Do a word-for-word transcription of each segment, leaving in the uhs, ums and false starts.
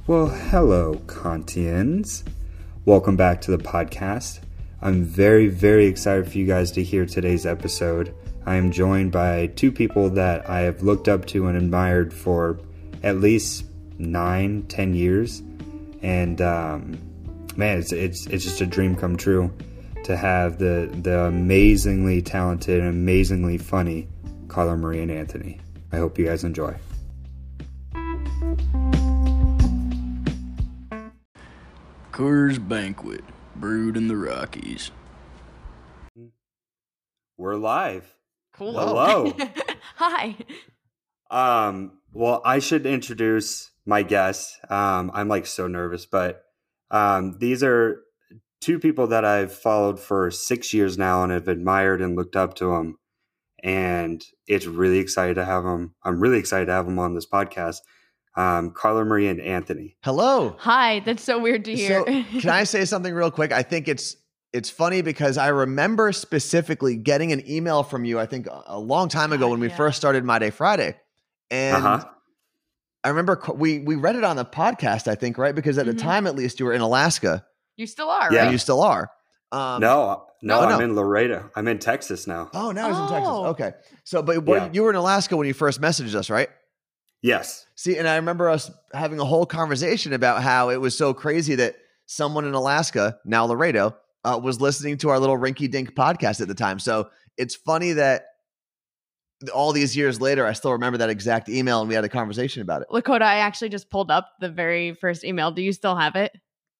Well, hello, Kantians. Welcome back to the podcast. I'm very, very excited for you guys to hear today's episode. I am joined by two people that I have looked up to and admired for at least nine, ten years. And um, man, it's, it's it's just a dream come true to have the the amazingly talented and amazingly funny Carla Marie and Anthony. I hope you guys enjoy. Coors Banquet, brewed in the Rockies. We're live. Cool. Hello. Hi. Um, well, I should introduce my guests. Um, I'm like so nervous, but um, these are two people that I've followed for six years now and have admired and looked up to them. And it's really excited to have them. I'm really excited to have them on this podcast. Um, Carla Marie and Anthony. Hello. Hi. That's so weird to hear. So, can I say something real quick? I think it's it's funny because I remember specifically getting an email from you, I think a long time ago when we yeah. first started My Day Friday. And Uh-huh. I remember we we read it on the podcast, I think, right? Because at Mhm. the time, at least, you were in Alaska. You still are, Yeah. And right? you still are. Um, No, no, no, I'm no. in Laredo. I'm in Texas now. Oh, now he's in Texas. Oh. Okay. So, but what, Yeah. you were in Alaska when you first messaged us, right? Yes. See, and I remember us having a whole conversation about how it was so crazy that someone in Alaska, now Laredo, uh, was listening to our little Rinky Dink podcast at the time. So it's funny that all these years later, I still remember that exact email and we had a conversation about it. Lakota, I actually just pulled up the very first email. Do you still have it?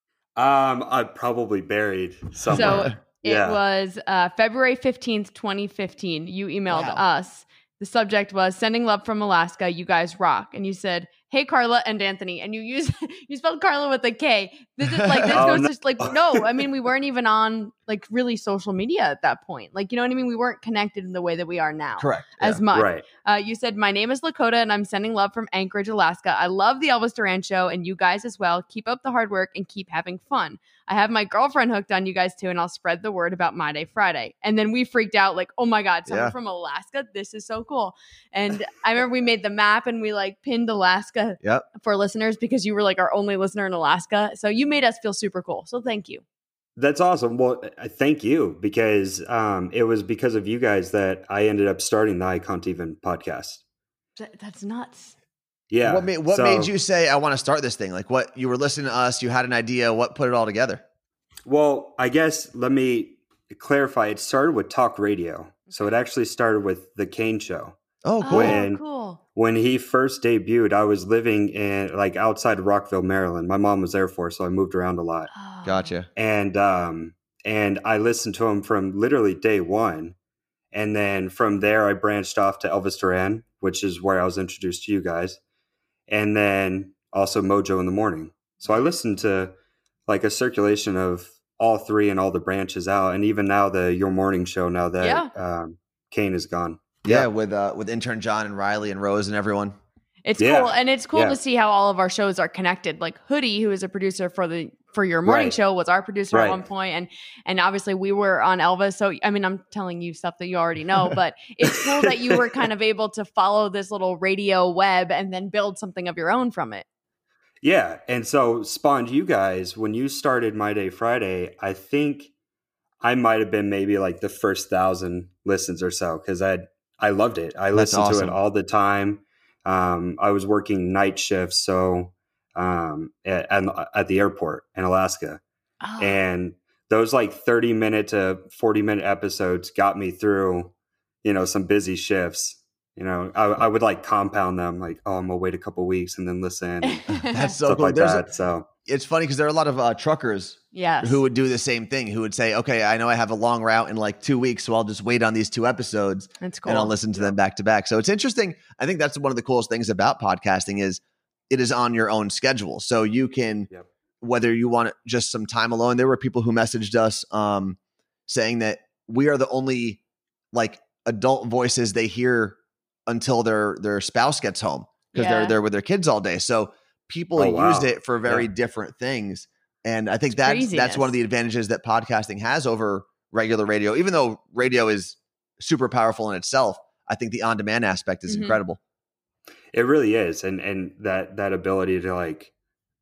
Um, I probably buried somewhere. So it Yeah. was uh, February fifteenth, twenty fifteen. You emailed Wow. us. The subject was sending love from Alaska. You guys rock. And you said, hey, Carla and Anthony. And you use you spelled Carla with a K. This is like, this Oh, goes no. to like, no, I mean, we weren't even on like really social media at that point. Like, you know what I mean? We weren't connected in the way that we are now. Correct. As Yeah. much. Right. Uh, you said, my name is Lakota and I'm sending love from Anchorage, Alaska. I love the Elvis Duran show and you guys as well. Keep up the hard work and keep having fun. I have my girlfriend hooked on you guys too, and I'll spread the word about My Day Friday. And then we freaked out like, oh my God, someone Yeah. from Alaska? This is so cool. And I remember we made the map and we like pinned Alaska Yep. for listeners because you were like our only listener in Alaska. So you made us feel super cool. So thank you. That's awesome. Well, I thank you because um, it was because of you guys that I ended up starting the I Can't Even podcast. Th- that's nuts. Yeah. What made what So- made you say I want to start this thing? Like what you were listening to us, you had an idea, what put it all together? Well, I guess let me clarify. It started with talk radio. So it actually started with the Kane Show. Oh, cool. When- Oh, cool. When he first debuted, I was living in like outside of Rockville, Maryland. My mom was Air Force, so I moved around a lot. Oh. Gotcha. And um, and I listened to him from literally day one. And then from there, I branched off to Elvis Duran, which is where I was introduced to you guys. And then also Mojo in the Morning. So I listened to like a circulation of all three and all the branches out. And even now the Your Morning Show, now that Yeah. um, Kane is gone. Yeah, with uh with intern John and Riley and Rose and everyone. It's Yeah. cool. And it's cool Yeah. to see how all of our shows are connected. Like Hoodie, who is a producer for the for your morning Right. show, was our producer Right. at one point, and and obviously we were on Elvis. So I mean, I'm telling you stuff that you already know, but it's cool that you were kind of able to follow this little radio web and then build something of your own from it. Yeah. And so spawned you guys, when you started My Day Friday, I think I might have been maybe like the first thousand listens or so because I I loved it. I That's listened to awesome. it all the time. Um, I was working night shifts, so um, at, at at the airport in Alaska, Oh, and those like thirty minute to forty minute episodes got me through, you know, some busy shifts. You know, I, I would like compound them, like, oh, I'm gonna wait a couple weeks and then listen, and That's so stuff cool. like There's a- that. So it's funny because there are a lot of uh, truckers yes. who would do the same thing, who would say, okay, I know I have a long route in like two weeks, so I'll just wait on these two episodes That's cool. and I'll listen to them back to back. So it's interesting. I think that's one of the coolest things about podcasting is it is on your own schedule. So you can, Yep. whether you want just some time alone, there were people who messaged us um, saying that we are the only like adult voices they hear until their their spouse gets home because Yeah. they're they're with their kids all day. So people Oh, wow. use it for very Yeah. different things. And I think It's that's craziness. that's one of the advantages that podcasting has over regular radio. Even though radio is super powerful in itself, I think the on-demand aspect is Mhm. incredible. it really is, and and that that ability to like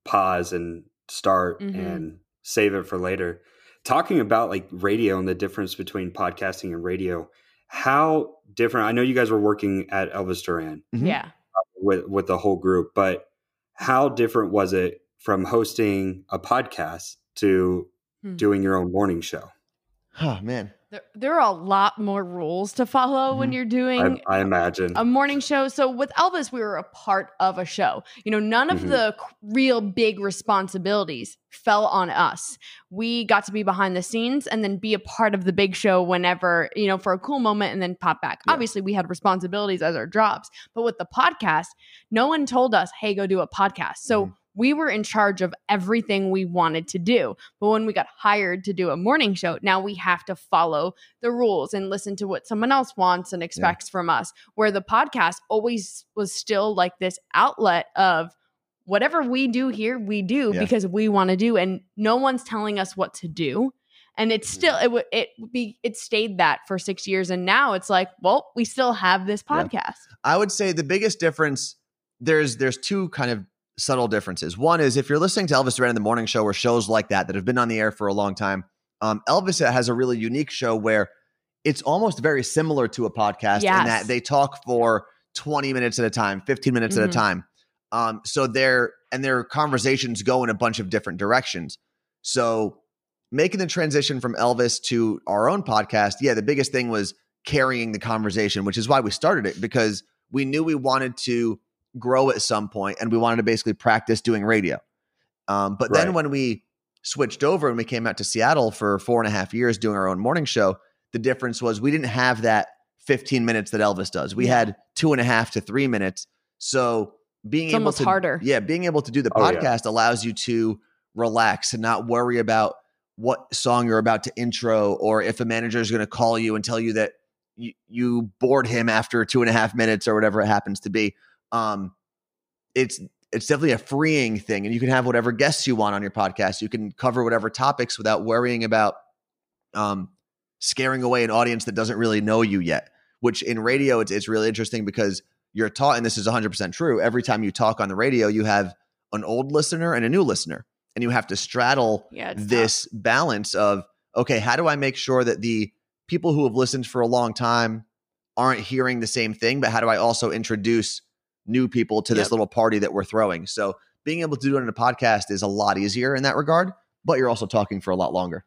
pause and start Mhm. and save it for later. Talking about like radio and the difference between podcasting and radio, how different, I know you guys were working at Elvis Duran Mhm. Yeah. with, with the whole group, but how different was it from hosting a podcast to Hmm. doing your own morning show? Oh man. There, there are a lot more rules to follow when Mhm. you're doing I, I imagine. a morning show. So with Elvis, we were a part of a show. You know, none of Mhm. the c- real big responsibilities fell on us. We got to be behind the scenes and then be a part of the big show whenever, you know, for a cool moment and then pop back. Yeah. Obviously, we had responsibilities as our jobs, but with the podcast, no one told us, hey, go do a podcast. So Mhm. we were in charge of everything we wanted to do. But when we got hired to do a morning show, now we have to follow the rules and listen to what someone else wants and expects from us. Where the podcast always was still like this outlet of whatever we do here, we do Yeah. because we want to do, and no one's telling us what to do. And it's still it would it would be it stayed that for six years, and now it's like, well, we still have this Yeah. podcast. I would say the biggest difference, there's there's two kind of subtle differences. One is if you're listening to Elvis Duran in the morning show or shows like that that have been on the air for a long time, um, Elvis has a really unique show where it's almost very similar to a podcast Yes. in that they talk for twenty minutes at a time, fifteen minutes at Mhm. a time. Um, so their and their conversations go in a bunch of different directions. So making the transition from Elvis to our own podcast, yeah, the biggest thing was carrying the conversation, which is why we started it, because we knew we wanted to grow at some point and we wanted to basically practice doing radio. Um, but then Right. when we switched over and we came out to Seattle for four and a half years doing our own morning show, the difference was we didn't have that fifteen minutes that Elvis does. We Yeah. had two and a half to three minutes. So being It's able almost to, harder. yeah, being able to do the Oh, yeah. podcast allows you to relax and not worry about what song you're about to intro, or if a manager is going to call you and tell you that you, you bored him after two and a half minutes or whatever it happens to be. Um, it's it's definitely a freeing thing, and you can have whatever guests you want on your podcast. You can cover whatever topics without worrying about um, scaring away an audience that doesn't really know you yet. Which in radio, it's it's really interesting because you're taught, and this is one hundred percent true. Every time you talk on the radio, you have an old listener and a new listener, and you have to straddle Yeah, it's this balance of, okay, how do I make sure that the people who have listened for a long time aren't hearing the same thing, but how do I also introduce new people to this Yep. little party that we're throwing? So being able to do it in a podcast is a lot easier in that regard, but you're also talking for a lot longer.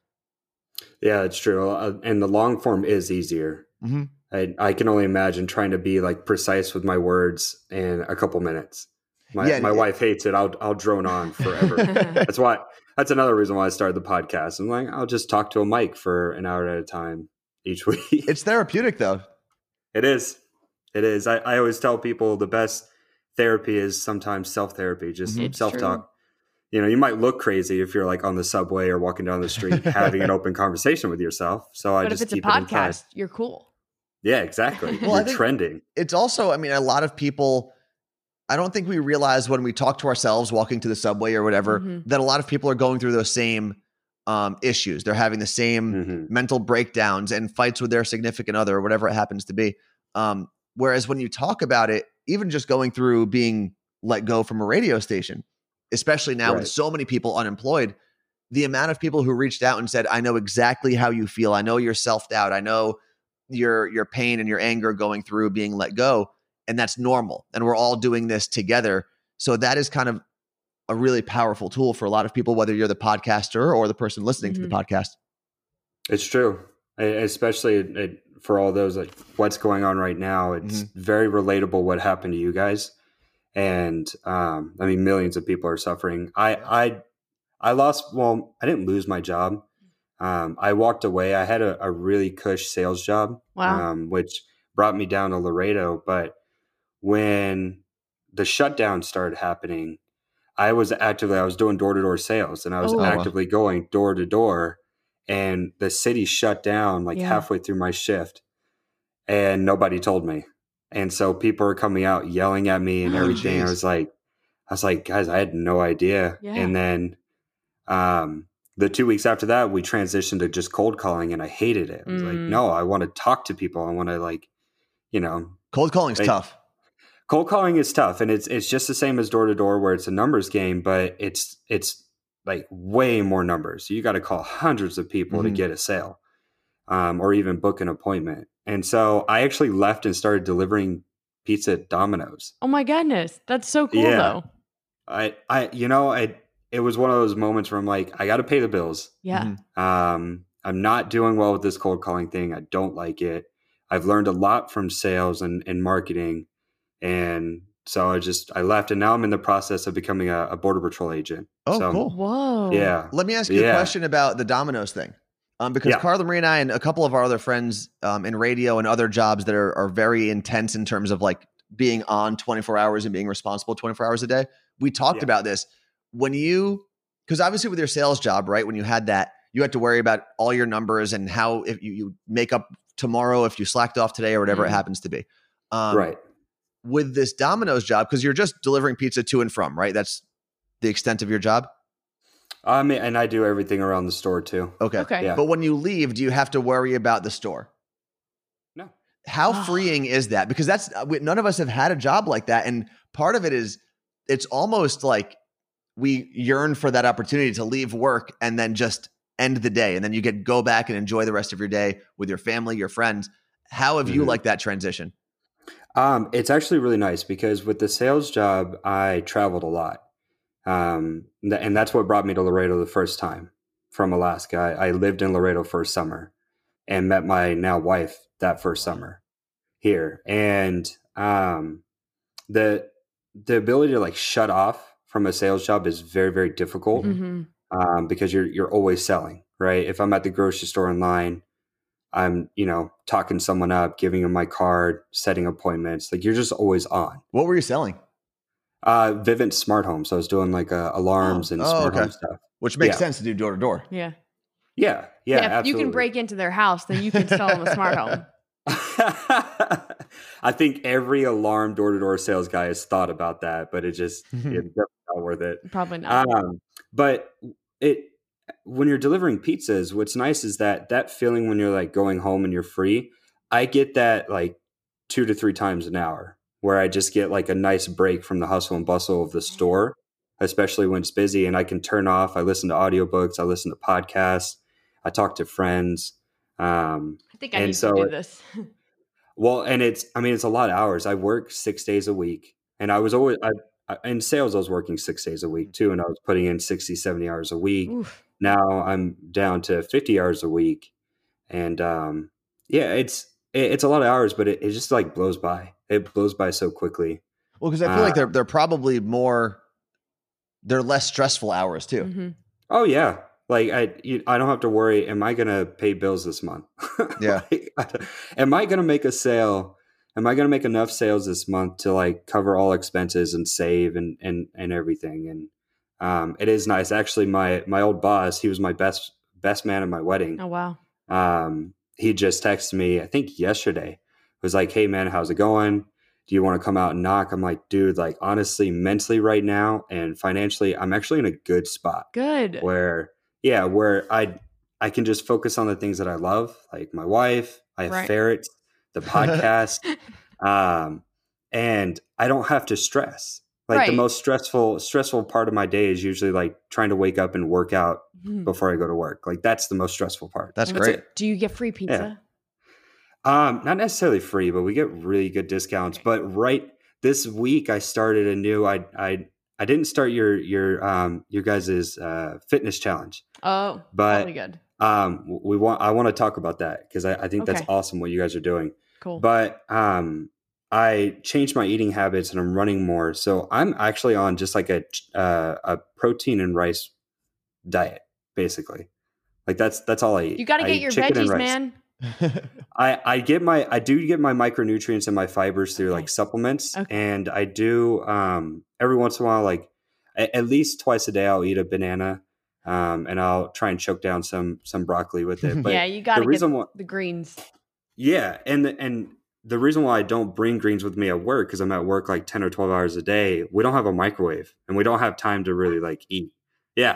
Yeah, it's true. Uh, and the long form is easier. Mm-hmm. I, I can only imagine trying to be like precise with my words in a couple minutes. My Yeah, my it- wife hates it. I'll I'll drone on forever. That's why. That's another reason why I started the podcast. I'm like, I'll just talk to a mic for an hour at a time each week. It's therapeutic though. It is. It is. I, I always tell people the best therapy is sometimes self therapy, just It's self true. talk. You know, you might look crazy if you're like on the subway or walking down the street having an open conversation with yourself. So I But just if it's a keep it inside. podcast, you're cool. Yeah, exactly. Well, I You're think- trending. It's also, I mean, a lot of people, I don't think we realize when we talk to ourselves walking to the subway or whatever, Mhm. that a lot of people are going through those same um, issues. They're having the same Mhm. mental breakdowns and fights with their significant other or whatever it happens to be. Um, whereas when you talk about it, even just going through being let go from a radio station, especially now Right. with so many people unemployed, the amount of people who reached out and said, I know exactly how you feel. I know your self-doubt. I know your your pain and your anger going through being let go. And that's normal. And we're all doing this together. So that is kind of a really powerful tool for a lot of people, whether you're the podcaster or the person listening to the podcast. It's true, I- especially it, it, for all those like what's going on right now. It's Mhm. very relatable what happened to you guys, and um, I mean millions of people are suffering. I I I lost. Well, I didn't lose my job. Um, I walked away. I had a, a really cush sales job, Wow. um, which brought me down to Laredo. But when the shutdown started happening, I was actively I was doing door to door sales, and I was Oh. actively going door to door. And the city shut down like Yeah. halfway through my shift, and nobody told me. And so people were coming out yelling at me and Oh, everything. I geez. was like, I was like, guys, I had no idea. Yeah. And then um, the two weeks after that, we transitioned to just cold calling, and I hated it. I was like, Mm. no, I want to talk to people. I want to like, you know, Cold calling's Hey. tough. Cold calling is tough, and it's it's just the same as door to door, where it's a numbers game, but it's it's like way more numbers. You got to call hundreds of people Mm-hmm. to get a sale, um, or even book an appointment. And so I actually left and started delivering pizza at Domino's. Oh my goodness. That's so cool Yeah. though. I I you know I it was one of those moments where I'm like, I got to pay the bills. Yeah. Mhm. Um, I'm not doing well with this cold calling thing. I don't like it. I've learned a lot from sales and, and marketing. And so I just, I left, and now I'm in the process of becoming a, a Border Patrol agent. Oh, So, cool. Whoa. Yeah. Let me ask you Yeah. a question about the Domino's thing. Um, because Yeah. Carla Marie and I and a couple of our other friends um, in radio and other jobs that are, are very intense in terms of like being on twenty-four hours and being responsible twenty-four hours a day. We talked Yeah. about this when you, because obviously with your sales job, right? When you had that, you had to worry about all your numbers and how if you, you make up tomorrow if you slacked off today or whatever Mhm. it happens to be. Um, Right. With this Domino's job, because you're just delivering pizza to and from, right? That's the extent of your job. I mean, and I do everything around the store too. Okay. Okay. Yeah. But when you leave, do you have to worry about the store? No. How Oh. freeing is that? Because that's uh, we- none of us have had a job like that, and part of it is it's almost like we yearn for that opportunity to leave work and then just end the day, and then you get go back and enjoy the rest of your day with your family, your friends. How have you Mhm. liked that transition? Um, it's actually really nice because with the sales job, I traveled a lot. Um, th- and that's what brought me to Laredo the first time from Alaska. I, I lived in Laredo for a summer and met my now wife that first summer here. And um, the the ability to like shut off from a sales job is very, very difficult hmm um, because you're you're always selling, right? If I'm at the grocery store in line, I'm, you know, talking someone up, giving them my card, setting appointments. Like you're just always on. What were you selling? Uh, Vivint smart home. So I was doing like uh, alarms and Oh, smart okay. home stuff. Which makes Yeah. sense to do door to door. Yeah. Yeah. Yeah. if absolutely. you can break into their house, then you can sell them a smart home. I think every alarm door to door sales guy has thought about that, but it just, it's definitely not worth it. Probably not. Um, but it, when you're delivering pizzas, what's nice is that that feeling when you're like going home and you're free, I get that like two to three times an hour where I just get like a nice break from the hustle and bustle of the store, especially when it's busy, and I can turn off. I listen to audiobooks. I listen to podcasts. I talk to friends. Um, I think I and need so to do it- this. well, and it's, I mean, it's a lot of hours. I work six days a week, and I was always, I, I, in sales, I was working six days a week too. And I was putting in sixty, seventy hours a week. Oof. Now I'm down to fifty hours a week. And, um, yeah, it's, it, it's a lot of hours, but it, it just like blows by. It blows by so quickly. Well, because I feel like Uh, they're they're probably more, they're less stressful hours too. Mhm. Oh yeah. Like I, you, I don't have to worry. Am I going to pay bills this month? Yeah. Like, I don't- am I going to make a sale? Am I going to make enough sales this month to like cover all expenses and save and, and, and everything? And, um, it is nice. Actually, my, my old boss, he was my best, best man at my wedding. Oh, wow. Um, he just texted me, I think yesterday, was like, "Hey man, how's it going? Do you want to come out and knock?" I'm like, dude, like honestly, mentally right now and financially, I'm actually in a good spot Good. where, yeah, where I, I can just focus on the things that I love, like my wife, I have Right. ferrets, the podcast. um, and I don't have to stress. Like the Right. most stressful, stressful part of my day is usually like trying to wake up and work out Mhm. before I go to work. Like that's the most stressful part. That's That's great. it. Do you get free pizza? Um, not necessarily free, but we get really good discounts. Okay. But right this week, I started a new. I I I didn't start your your um your guys's uh, fitness challenge, Oh, but probably good. um we want I want to talk about that because I, I think that's Okay. awesome what you guys are doing. Cool. But um, I changed my eating habits and I'm running more, so I'm actually on just like a uh, a protein and rice diet, basically. Like that's that's all I eat. you got to I get eat your chicken and veggies, rice. man. I, I get my I do get my micronutrients and my fibers through Okay. like supplements, Okay. and I do um every once in a while, like a- at least twice a day, I'll eat a banana, um and I'll try and choke down some some broccoli with it. But Yeah, you got to the get reason why, the greens. yeah, and and the reason why I don't bring greens with me at work because I'm at work like ten or twelve hours a day. We don't have a microwave, and we don't have time to really like eat. Yeah,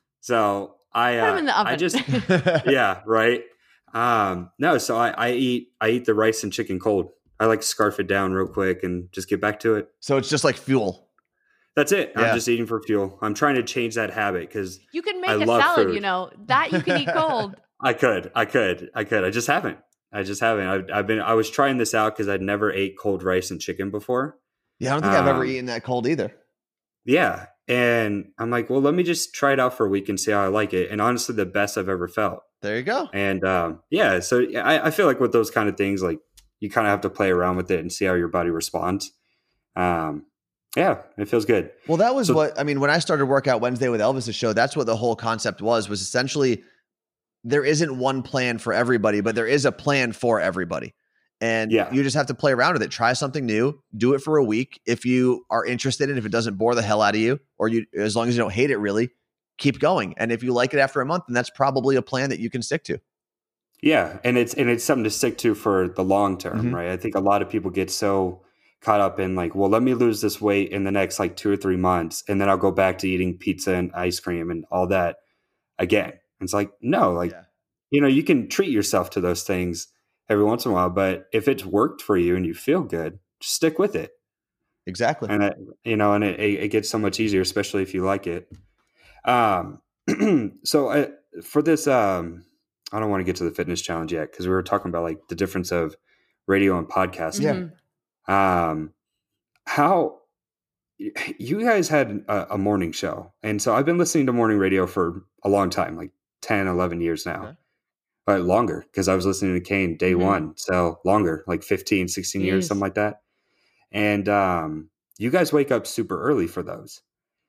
so I Put 'em uh, in the oven. I just yeah, right. Um, no, so I, I eat I eat the rice and chicken cold I like scarf it down real quick and just get back to it. So it's just like fuel. That's it. Yeah. I'm just eating for fuel. I'm trying to change that habit because You can make I a love salad, food. you know, that you can eat cold. I could, I could, I could. I just haven't. I just haven't. I've, I've been. I was trying this out because I'd never ate cold rice and chicken before. Yeah, I don't think I've ever Um, eaten that cold either. Yeah, and I'm like, well, let me just try it out for a week and see how I like it. And honestly, the best I've ever felt. There you go. And um, yeah, so I, I feel like with those kind of things, like you kind of have to play around with it and see how your body responds. Um, yeah, it feels good. Well, that was So- what, I mean, when I started Workout Wednesday with Elvis's show, that's what the whole concept was, was essentially there isn't one plan for everybody, but there is a plan for everybody. And Yeah. you just have to play around with it. Try something new, do it for a week. If you are interested in, if it doesn't bore the hell out of you, or you, as long as you don't hate it really, keep going. And if you like it after a month, then that's probably a plan that you can stick to. Yeah, and it's and it's something to stick to for the long term, Mhm. right? I think a lot of people get so caught up in like, well, let me lose this weight in the next like two or three months, and then I'll go back to eating pizza and ice cream and all that again. It's like, no, like Yeah. you know, you can treat yourself to those things every once in a while, but if it's worked for you and you feel good, just stick with it. Exactly. And it, you know, and it, it gets so much easier, especially if you like it. Um, so I, for this, um, I don't want to get to the fitness challenge yet because we were talking about like the difference of radio and podcasting. Yeah. Mhm. Um, how you guys had a, a morning show, and so I've been listening to morning radio for a long time, like ten, eleven years now. Okay. But longer because I was listening to Kane day Mhm. one. So longer, like fifteen, sixteen years, Jeez. something like that. And um, you guys wake up super early for those.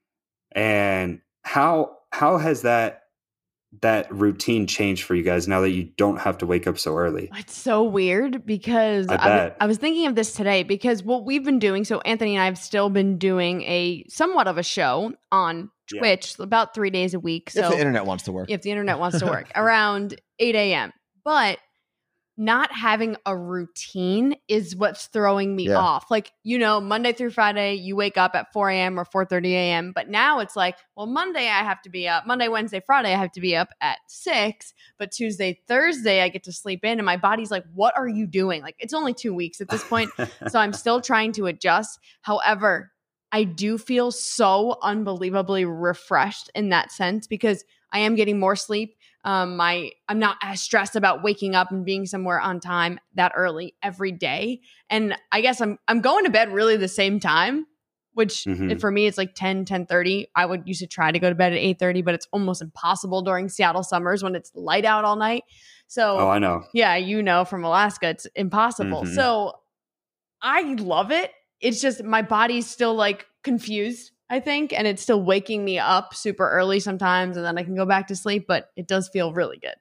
And how how has that that routine changed for you guys now that you don't have to wake up so early? It's so weird because I I, w- bet. I was thinking of this today because what we've been doing, so Anthony and I have still been doing a somewhat of a show on Yeah. Twitch about three days a week. So if the internet wants to work. if the internet wants to work around eight a.m. But not having a routine is what's throwing me Yeah. off. Like, you know, Monday through Friday, you wake up at four a.m. or four thirty a.m. But now it's like, well, Monday I have to be up. Monday, Wednesday, Friday, I have to be up at six. But Tuesday, Thursday, I get to sleep in. And my body's like, what are you doing? Like, it's only two weeks at this point. So I'm still trying to adjust. However, I do feel so unbelievably refreshed in that sense because I am getting more sleep. Um, my I'm not as stressed about waking up and being somewhere on time that early every day. And I guess I'm I'm going to bed really the same time, which Mhm. for me it's like ten, ten thirty. I would used to try to go to bed at eight thirty, but it's almost impossible during Seattle summers when it's light out all night. So Oh, I know. yeah, you know, from Alaska, it's impossible. Mhm. So I love it. It's just my body's still like confused, I think, and it's still waking me up super early sometimes, and then I can go back to sleep, but it does feel really good.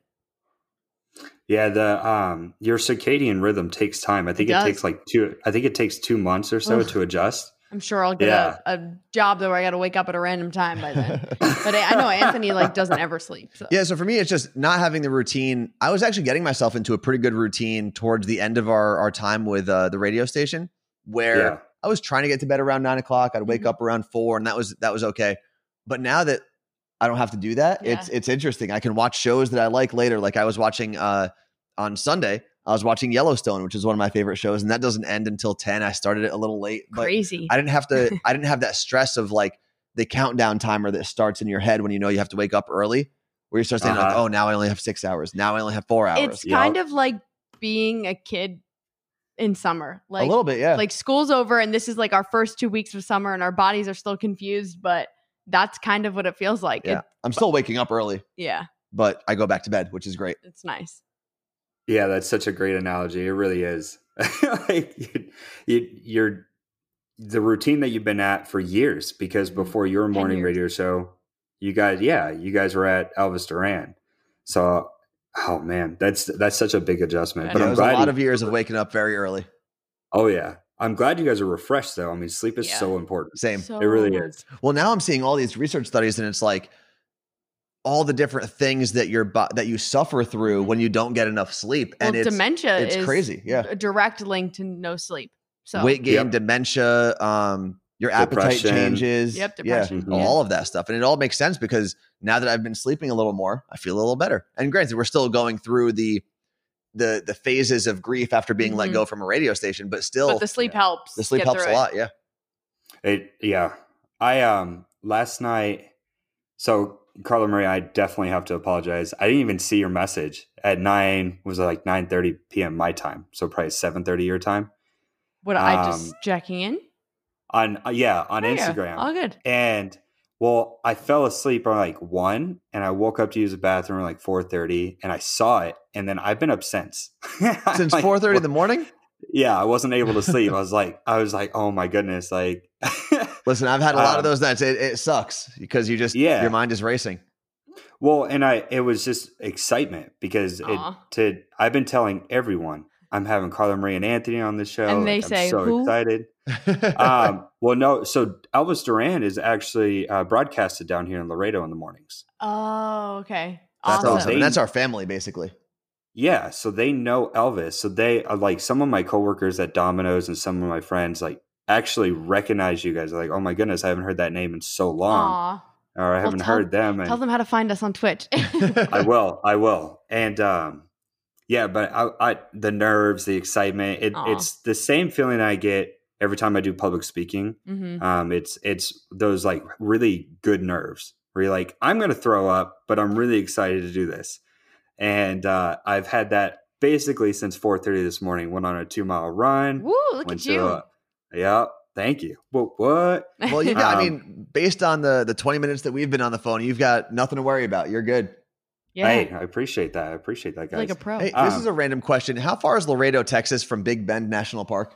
Yeah, the um your circadian rhythm takes time. I think It it, does. takes like two I think it takes two months or so Ugh. to adjust. I'm sure I'll get Yeah. a, a job though where I got to wake up at a random time by then. But I, I know Anthony like doesn't ever sleep. So. Yeah, so for me, it's just not having the routine. I was actually getting myself into a pretty good routine towards the end of our, our time with uh, the radio station, where Yeah. I was trying to get to bed around nine o'clock. I'd wake Mhm. up around four, and that was that was okay. But now that I don't have to do that, Yeah. it's it's interesting. I can watch shows that I like later. Like I was watching uh, on Sunday, I was watching Yellowstone, which is one of my favorite shows, and that doesn't end until ten. I started it a little late, but Crazy. I didn't have to. I didn't have that stress of like the countdown timer that starts in your head when you know you have to wake up early, where you start saying like, Uh-huh. "Oh, now I only have six hours. Now I only have four hours." It's Yeah. kind of like being a kid in summer. Like a little bit, yeah. like school's over and this is like our first two weeks of summer and our bodies are still confused, but that's kind of what it feels like. yeah, It, I'm still waking up early, yeah, but I go back to bed, which is great. it's nice. Yeah, that's such a great analogy. It really is. Like you, you, you're the routine that you've been at for years because before your morning years. radio show, you guys, yeah, you guys were at Elvis Duran. So, oh man, that's that's such a big adjustment. I But Yeah, it I'm was a glad. lot you- of years of waking up very early. oh yeah, I'm glad you guys are refreshed though. I mean, sleep is Yeah. so important. Same. So It really much. is. Well, now I'm seeing all these research studies, and it's like all the different things that your bo- that you suffer through when you don't get enough sleep, Well, and it's dementia it's is crazy, yeah. a direct link to no sleep. So weight gain, Yep. dementia, um, your appetite Depression. changes. Yep, yeah, depression. Mhm. Yeah. all of that stuff. And it all makes sense because now that I've been sleeping a little more, I feel a little better. And granted, we're still going through the the the phases of grief after being let Mhm. go from a radio station, but still But the sleep yeah. helps. the sleep get helps through a it. lot. Yeah. It yeah. I um last night. So Carla Marie, I definitely have to apologize. I didn't even see your message at nine. Was it like nine thirty p.m. my time? So probably seven thirty your time. What I Um, just checking in? On uh, yeah on Oh, yeah. Instagram. All good. And well, I fell asleep around like one, and I woke up to use the bathroom at like four thirty, and I saw it, and then I've been up since. Since Like, four thirty in the morning. Yeah, I wasn't able to sleep. I was like, I was like, oh my goodness, like. Listen, I've had a lot Um, of those nights. It, it sucks because you just Yeah. your mind is racing. Well, and I it was just excitement because it Aw. to I've been telling everyone I'm having Carla Marie and Anthony on the show. And they like, say, I'm so who? excited. um, well, no, so Elvis Duran is actually uh, broadcasted down here in Laredo in the mornings. Oh, okay. That's Awesome. awesome. And that's our family, basically. Yeah, so they know Elvis. So they are like some of my coworkers at Domino's and some of my friends like actually recognize you guys. They're like, oh my goodness, I haven't heard that name in so long, Aw. or I haven't tell- heard them. And Tell them how to find us on Twitch. I will, I will, and um, yeah, but I, I the nerves, the excitement, it, Aw. it's the same feeling I get every time I do public speaking. hmm Um, it's it's those like really good nerves where you're like, I'm gonna throw up, but I'm really excited to do this. And uh, I've had that basically since four thirty this morning. Went on a two mile run. Woo, look went at you. To, uh, yeah, thank you. But what? Well, you got, I Um, mean, based on the the twenty minutes that we've been on the phone, you've got nothing to worry about. You're good. yeah. Hey, I appreciate that. I appreciate that, guys. like a pro. Hey, Um, this is a random question. How far is Laredo, Texas from Big Bend National Park?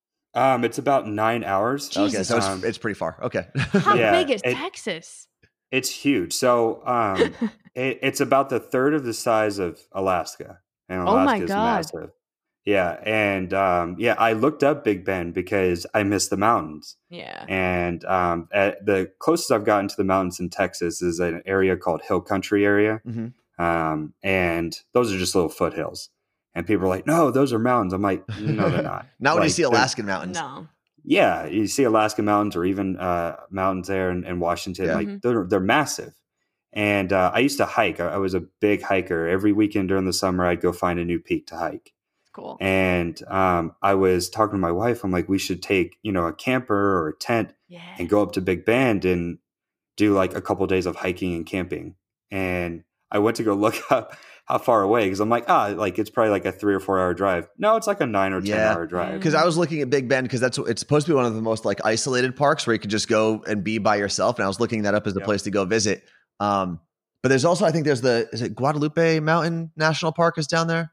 um, it's about nine hours. Jesus. Okay, so it's, Um, it's pretty far. Okay. How yeah, big is it- Texas? It's huge. So um, it, it's about the third of the size of Alaska, and Oh my Alaska is God. massive. Yeah, and um, yeah, I looked up Big Bend because I miss the mountains. yeah. And um, at the closest I've gotten to the mountains in Texas is an area called Hill Country area, Mhm. um, and those are just little foothills. And people are like, "No, those are mountains." I'm like, "No, they're not." Not when you Like, see they're- Alaskan mountains. No. Yeah, you see Alaskan mountains or even uh, mountains there in, in Washington. Yeah. Like Mhm. they're they're massive. And uh, I used to hike. I, I was a big hiker. Every weekend during the summer, I'd go find a new peak to hike. Cool. And um, I was talking to my wife. I'm like, we should take, you know, a camper or a tent Yeah. and go up to Big Bend and do like a couple days of hiking and camping. And I went to go look up how far away because I'm like, ah, like it's probably like a three or four hour drive. No, it's like a nine or ten Yeah. hour drive. Because I was looking at Big Bend because that's it's supposed to be one of the most like isolated parks where you could just go and be by yourself. And I was looking that up as a Yep. place to go visit. Um, but there's also I think there's the is it Guadalupe Mountain National Park is down there.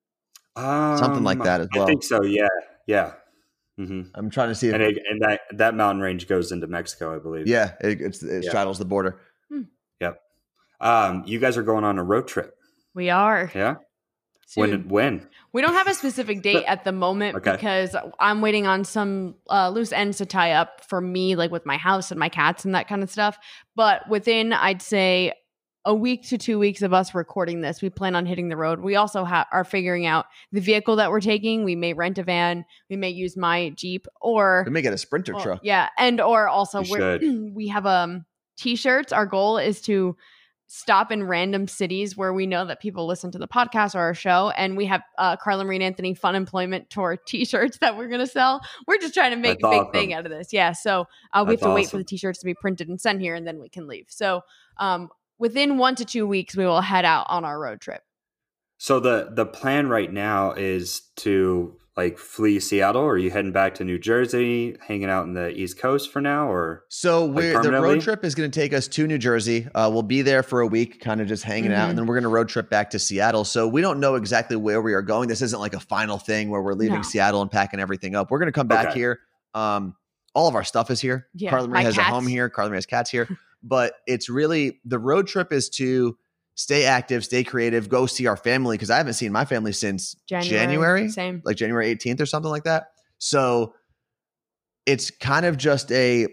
Something like Um, that as well. I think so. Yeah, yeah. hmm I'm trying to see if And it, and that that mountain range goes into Mexico, I believe. yeah, it, it's, it Yeah. straddles the border. Yep. Um, you guys are going on a road trip. We are. Yeah. Soon. When? When? We don't have a specific date at the moment Okay. because I'm waiting on some uh, loose ends to tie up for me, like with my house and my cats and that kind of stuff. But within, I'd say, a week to two weeks of us recording this, we plan on hitting the road. We also ha- are figuring out the vehicle that we're taking. We may rent a van. We may use my Jeep or We may get a Sprinter well, truck. yeah, and or also You we're, we have um t-shirts. Our goal is to stop in random cities where we know that people listen to the podcast or our show, and we have uh, Carla Marie and Anthony Fun Employment Tour t-shirts that we're gonna sell. We're just trying to make That's a big awesome. thing out of this. Yeah, so uh, we have That's to wait for awesome. the t-shirts to be printed and sent here, and then we can leave. So um, within one to two weeks, we will head out on our road trip. So the the plan right now is to like flee Seattle, or are you heading back to New Jersey, hanging out in the East Coast for now, or So Like we're the permanently? road trip is going to take us to New Jersey. Uh, we'll be there for a week, kind of just hanging out, Mhm. and then we're going to road trip back to Seattle. So we don't know exactly where we are going. This isn't like a final thing where we're leaving No. Seattle and packing everything up. We're going to come back Okay. here. Um, all of our stuff is here. Yeah, Carla Marie my has a cats. home here. Carla Marie has cats here. But it's really the road trip is to stay active, stay creative, go see our family because I haven't seen my family since January, January same. like January eighteenth or something like that. So it's kind of just a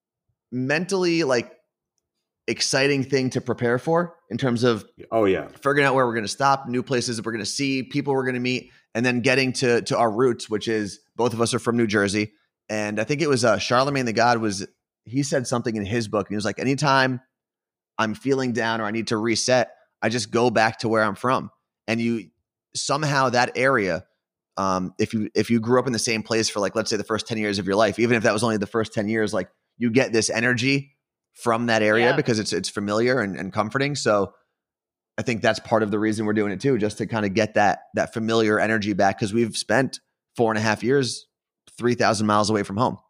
mentally like exciting thing to prepare for in terms of oh yeah, figuring out where we're going to stop, new places that we're going to see, people we're going to meet, and then getting to to our roots, which is both of us are from New Jersey. And I think it was uh, Charlemagne the God was he said something in his book, and he was like, anytime I'm feeling down or I need to reset, I just go back to where I'm from. And you somehow that area, um, if you if you grew up in the same place for like, let's say the first ten years of your life, even if that was only the first ten years, like you get this energy from that area Yeah. because it's it's familiar and, and comforting. So I think that's part of the reason we're doing it too, just to kind of get that that familiar energy back, because we've spent four and a half years, three thousand miles away from home.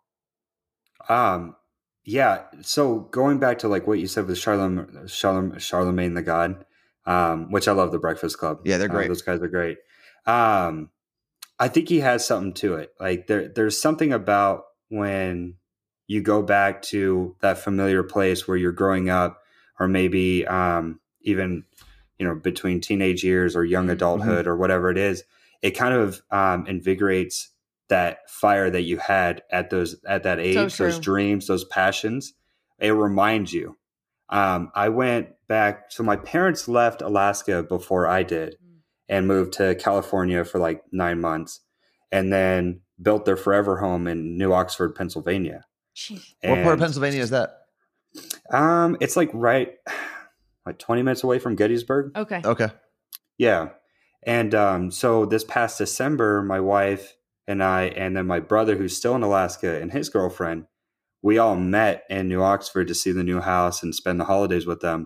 Um, yeah. So going back to like what you said with Charlem, Charlem, Charlemagne the God, um, which I love the Breakfast Club. Yeah, they're Uh, great. those guys are great. Um, I think he has something to it. Like there, there's something about when you go back to that familiar place where you're growing up, or maybe um, even, you know, between teenage years or young adulthood or whatever it is, it kind of um, invigorates that fire that you had at those at that age, So those true. dreams, those passions. It reminds you. Um, I went back. So my parents left Alaska before I did and moved to California for like nine months and then built their forever home in New Oxford, Pennsylvania. Jeez. What part of And, Pennsylvania is that? Um, it's like right, like twenty minutes away from Gettysburg. Okay. Okay. Yeah. And um, so this past December, my wife and I, and then my brother, who's still in Alaska, and his girlfriend, we all met in New Oxford to see the new house and spend the holidays with them.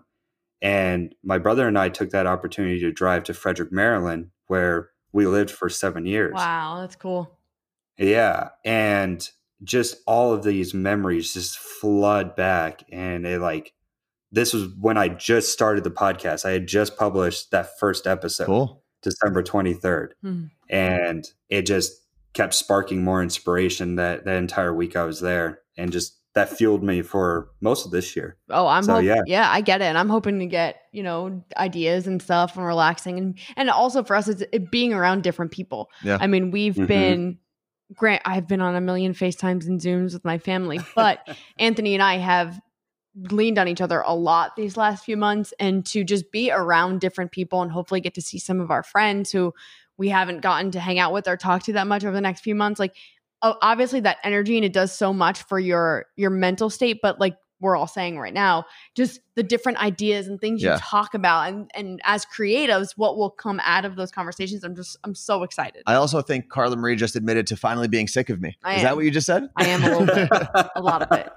And my brother and I took that opportunity to drive to Frederick, Maryland, where we lived for seven years. Wow, that's cool. Yeah. And just all of these memories just flood back. And it like, this was when I just started the podcast. I had just published that first episode, Cool. December twenty-third. Hmm. And it just kept sparking more inspiration that, that entire week I was there. And just that fueled me for most of this year. Oh, I'm So, hop- yeah. yeah, I get it. And I'm hoping to get, you know, ideas and stuff and relaxing. And and also for us, it's it being around different people. Yeah. I mean, we've Mhm. been, grant, I've been on a million FaceTimes and Zooms with my family, but Anthony and I have leaned on each other a lot these last few months, and to just be around different people and hopefully get to see some of our friends who we haven't gotten to hang out with or talk to that much over the next few months. Like, o- obviously that energy, and it does so much for your your mental state, but like we're all saying right now, just the different ideas and things Yeah. you talk about, and and as creatives, what will come out of those conversations. I'm just I'm so excited. I also think Carla Marie just admitted to finally being sick of me. I Is am. that what you just said? I am a little bit, a lot of it.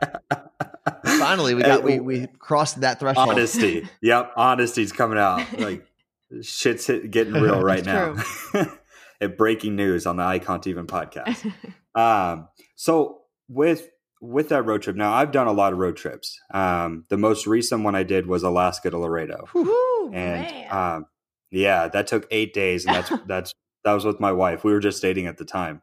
Finally, we got we we crossed that threshold. Honesty. Yep. Honesty's coming out. Like shit's hit, getting real right It's now. At breaking news on the I Can't Even podcast. Um, so with with that road trip, now I've done a lot of road trips. Um, the most recent one I did was Alaska to Laredo. Woo, And man. um, yeah, that took eight days, and that's that's that was with my wife. We were just dating at the time,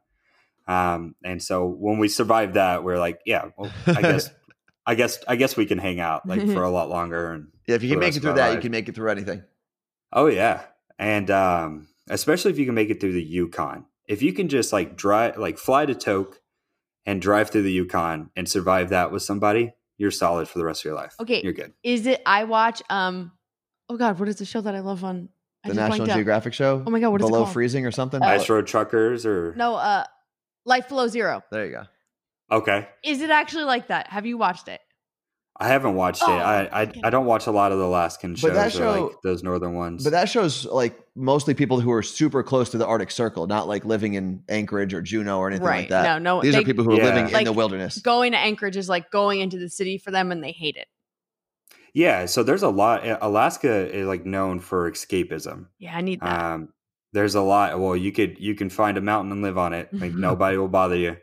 um, and so when we survived that, we're like, yeah, well, I guess, I guess, I guess we can hang out like for a lot longer. And Yeah, if you for can the make rest it of through our that, you life. can make it through anything. Oh yeah, and um, especially if you can make it through the Yukon. If you can just like drive, like fly to Tok and drive through the Yukon and survive that with somebody, you're solid for the rest of your life. Okay. You're good. Is it? I watch. Um. Oh God, what is the show that I love on? I The just National blanked out. Geographic show. Oh my God, what is it Below called? Freezing or something. Uh, Ice Road Truckers or No, uh, Life Below Zero. There you go. okay. Is it actually like that? Have you watched it? I haven't watched Oh, it. I, I I don't watch a lot of the Alaskan shows But that or show- like those northern ones. But that shows like mostly people who are super close to the Arctic Circle, not like living in Anchorage or Juneau or anything Right. like that. No, no. These they- are people who are Yeah. living in Like, the wilderness. Going to Anchorage is like going into the city for them, and they hate it. yeah, so there's a lot. Alaska is like known for escapism. Yeah, I need that. Um, there's a lot. Well, you could you can find a mountain and live on it. Like Mhm. nobody will bother you.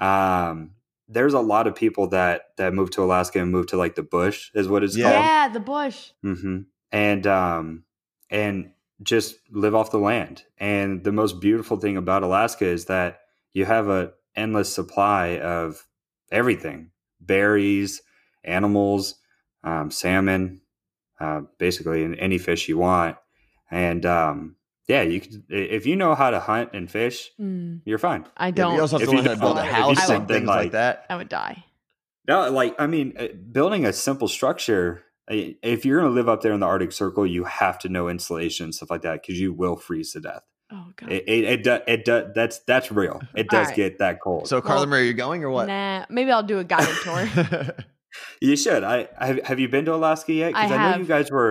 Um, there's a lot of people that that move to Alaska and move to like the bush is what it's Yeah. yeah. called. the bush. hmm And um, and just live off the land. And the most beautiful thing about Alaska is that you have a endless supply of everything: berries, animals, um, salmon, uh, basically and any fish you want. And um, yeah, you can, if you know how to hunt and fish, Mm, you're fine. I Yeah, but don't. you also have If to you learn how to don't- build a if you house and something things like, like- that. I would die. No, like I mean, uh, building a simple structure. uh, If you're going to live up there in the Arctic Circle, you have to know insulation and stuff like that because you will freeze to death. Oh God. It it, it, do, it do, that's that's real. It All does right. get that cold. So, Carla Well, Marie, are you going or what? Nah. Maybe I'll do a guided tour. You should. I, I have. Have you been to Alaska yet? Because I I, know have. you guys were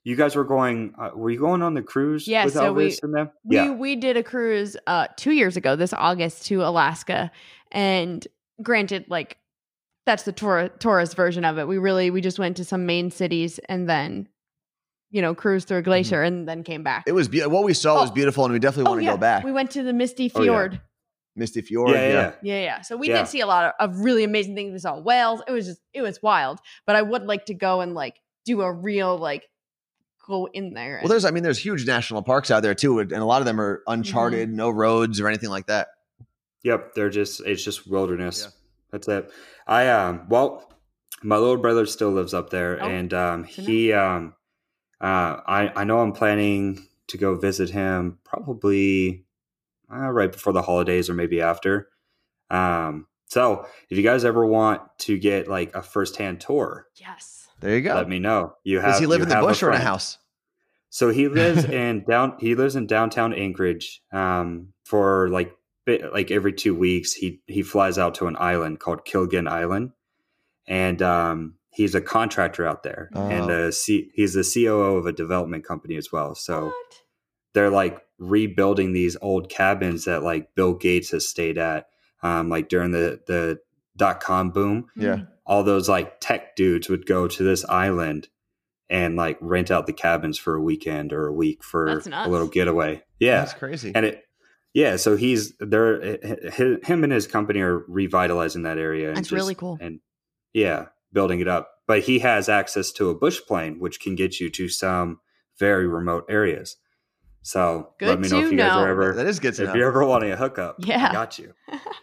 you guys were going. Uh, were you going on the cruise? Yeah, with so we- Elvis and them? We yeah, we did a cruise uh two years ago this August to Alaska, and granted, like that's the tour, tourist version of it. We really we just went to some main cities and then, you know, cruised through a glacier Mm-hmm. and then came back. It was be- what we saw was Oh. beautiful, and we definitely want to yeah. go back. We went to the Misty Oh, yeah. Fjord. Misty Fjord. yeah, yeah, yeah. Yeah, yeah. So we Yeah. did see a lot of, of really amazing things. We saw whales. It was just it was wild. But I would like to go and like do a real like go in there. Well, and- there's, I mean, there's huge national parks out there too, and a lot of them are uncharted, Mm-hmm. no roads or anything like that. Yep, they're just it's just wilderness. Yeah. That's it. I um well, my little brother still lives up there, Oh, and um to know. he um uh I I know I'm planning to go visit him probably uh, right before the holidays or maybe after. Um, so if you guys ever want to get like a firsthand tour, yes. There you go. let me know. You have Does he live you in the have bush or in a friend. house? So he lives in down. He lives in downtown Anchorage. Um, for like bit- like every two weeks, he he flies out to an island called Killigan Island, and um, he's a contractor out there, Oh. and a C, he's the C O O of a development company as well. So What? they're like rebuilding these old cabins that like Bill Gates has stayed at, um, like during the the dot com boom. Yeah. Mm. All those like tech dudes would go to this island and like rent out the cabins for a weekend or a week for That's a nuts. little getaway. Yeah. That's crazy. And it, yeah. So he's there, hi- him and his company are revitalizing that area. And That's just- really cool. And yeah, building it up. But he has access to a bush plane, which can get you to some very remote areas. So Good let me know to if you guys know. are ever, that is good to if know. you ever want a hookup. Yeah. I got you.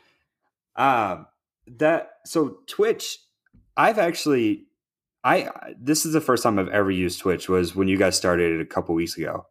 um, that, so Twitch, I've actually, I this is the first time I've ever used Twitch was when you guys started it a couple weeks ago.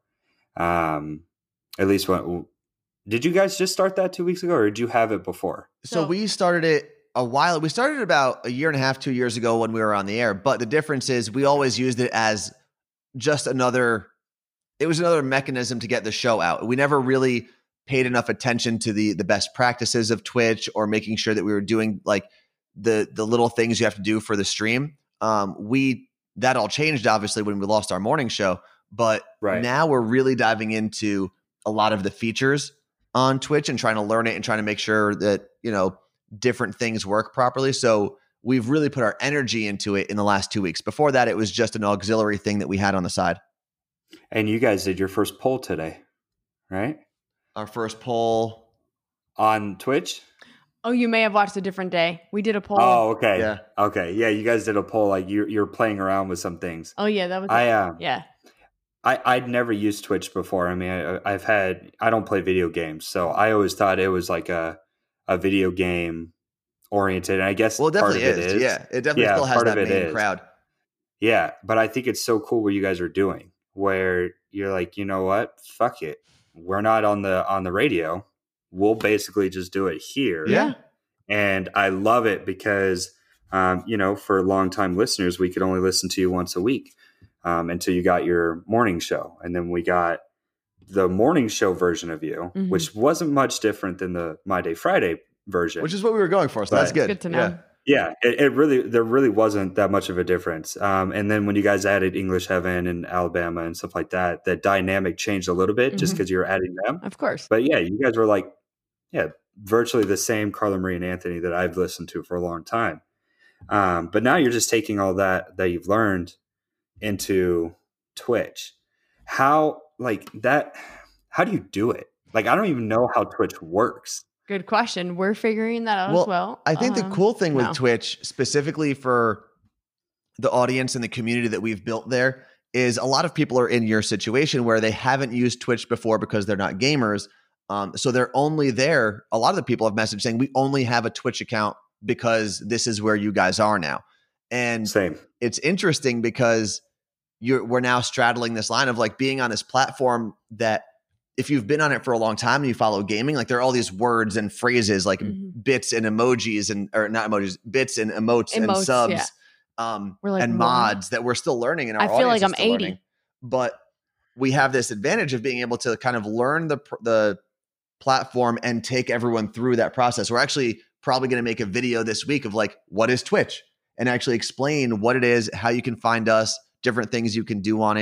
Um, at least when did you guys just start that two weeks ago, or did you have it before? So So- we started it a while. We started about a year and a half, two years ago when we were on the air. But the difference is we always used it as just another. It was another mechanism to get the show out. We never really paid enough attention to the the best practices of Twitch or making sure that we were doing like the the little things you have to do for the stream. Um, we that all changed obviously when we lost our morning show, but Right. now we're really diving into a lot of the features on Twitch and trying to learn it and trying to make sure that, you know, different things work properly. So we've really put our energy into it in the last two weeks. Before that, it was just an auxiliary thing that we had on the side. And you guys did your first poll today, right? Our first poll. On Twitch? Oh, you may have watched a different day. We did a poll. Oh, okay. Yeah. Okay. Yeah, you guys did a poll like you're you're playing around with some things. Oh, yeah, that was. I um yeah. I, I'd never used Twitch before. I mean, I, I've had, I don't play video games. So I always thought it was like a, a video game oriented. And I guess Well, it part definitely of is. it is. Yeah. It definitely Yeah, still has part that of it main is. crowd. Yeah. But I think it's so cool what you guys are doing where you're like, you know what? Fuck it. We're not on the, on the radio. We'll basically just do it here. Yeah. And I love it because, um, you know, for longtime listeners, we could only listen to you once a week. Um, until you got your morning show. And then we got the morning show version of you, Mhm. which wasn't much different than the My Day Friday version. Which is what we were going for. So that's Right. good. Good to know. Yeah. yeah, it, it really, there really wasn't that much of a difference. Um, and then when you guys added English Heaven and Alabama and stuff like that, that dynamic changed a little bit just Mhm. because you're adding them. Of course. But yeah, you guys were like, yeah, virtually the same Carla Marie and Anthony that I've listened to for a long time. Um, but now you're just taking all that that you've learned into Twitch. How like that? How do you do it? Like I don't even know how Twitch works. Good question. We're figuring that out Well, as well. I think Um, the cool thing with no. Twitch, specifically for the audience and the community that we've built there, is a lot of people are in your situation where they haven't used Twitch before because they're not gamers. Um, so they're only there. A lot of the people have messaged saying, we only have a Twitch account because this is where you guys are now. And Same. it's interesting because you're we're now straddling this line of like being on this platform that if you've been on it for a long time and you follow gaming, like there are all these words and phrases like Mhm. bits and emojis and or not emojis, bits and emotes, and Emotes, subs yeah. um, We're like, and "What?" mods that we're still learning and our I feel audience like is I'm still eighty. learning. But we have this advantage of being able to kind of learn the pr- the platform and take everyone through that process. We're actually probably going to make a video this week of like, what is Twitch? And actually explain what it is, how you can find us, different things you can do on it.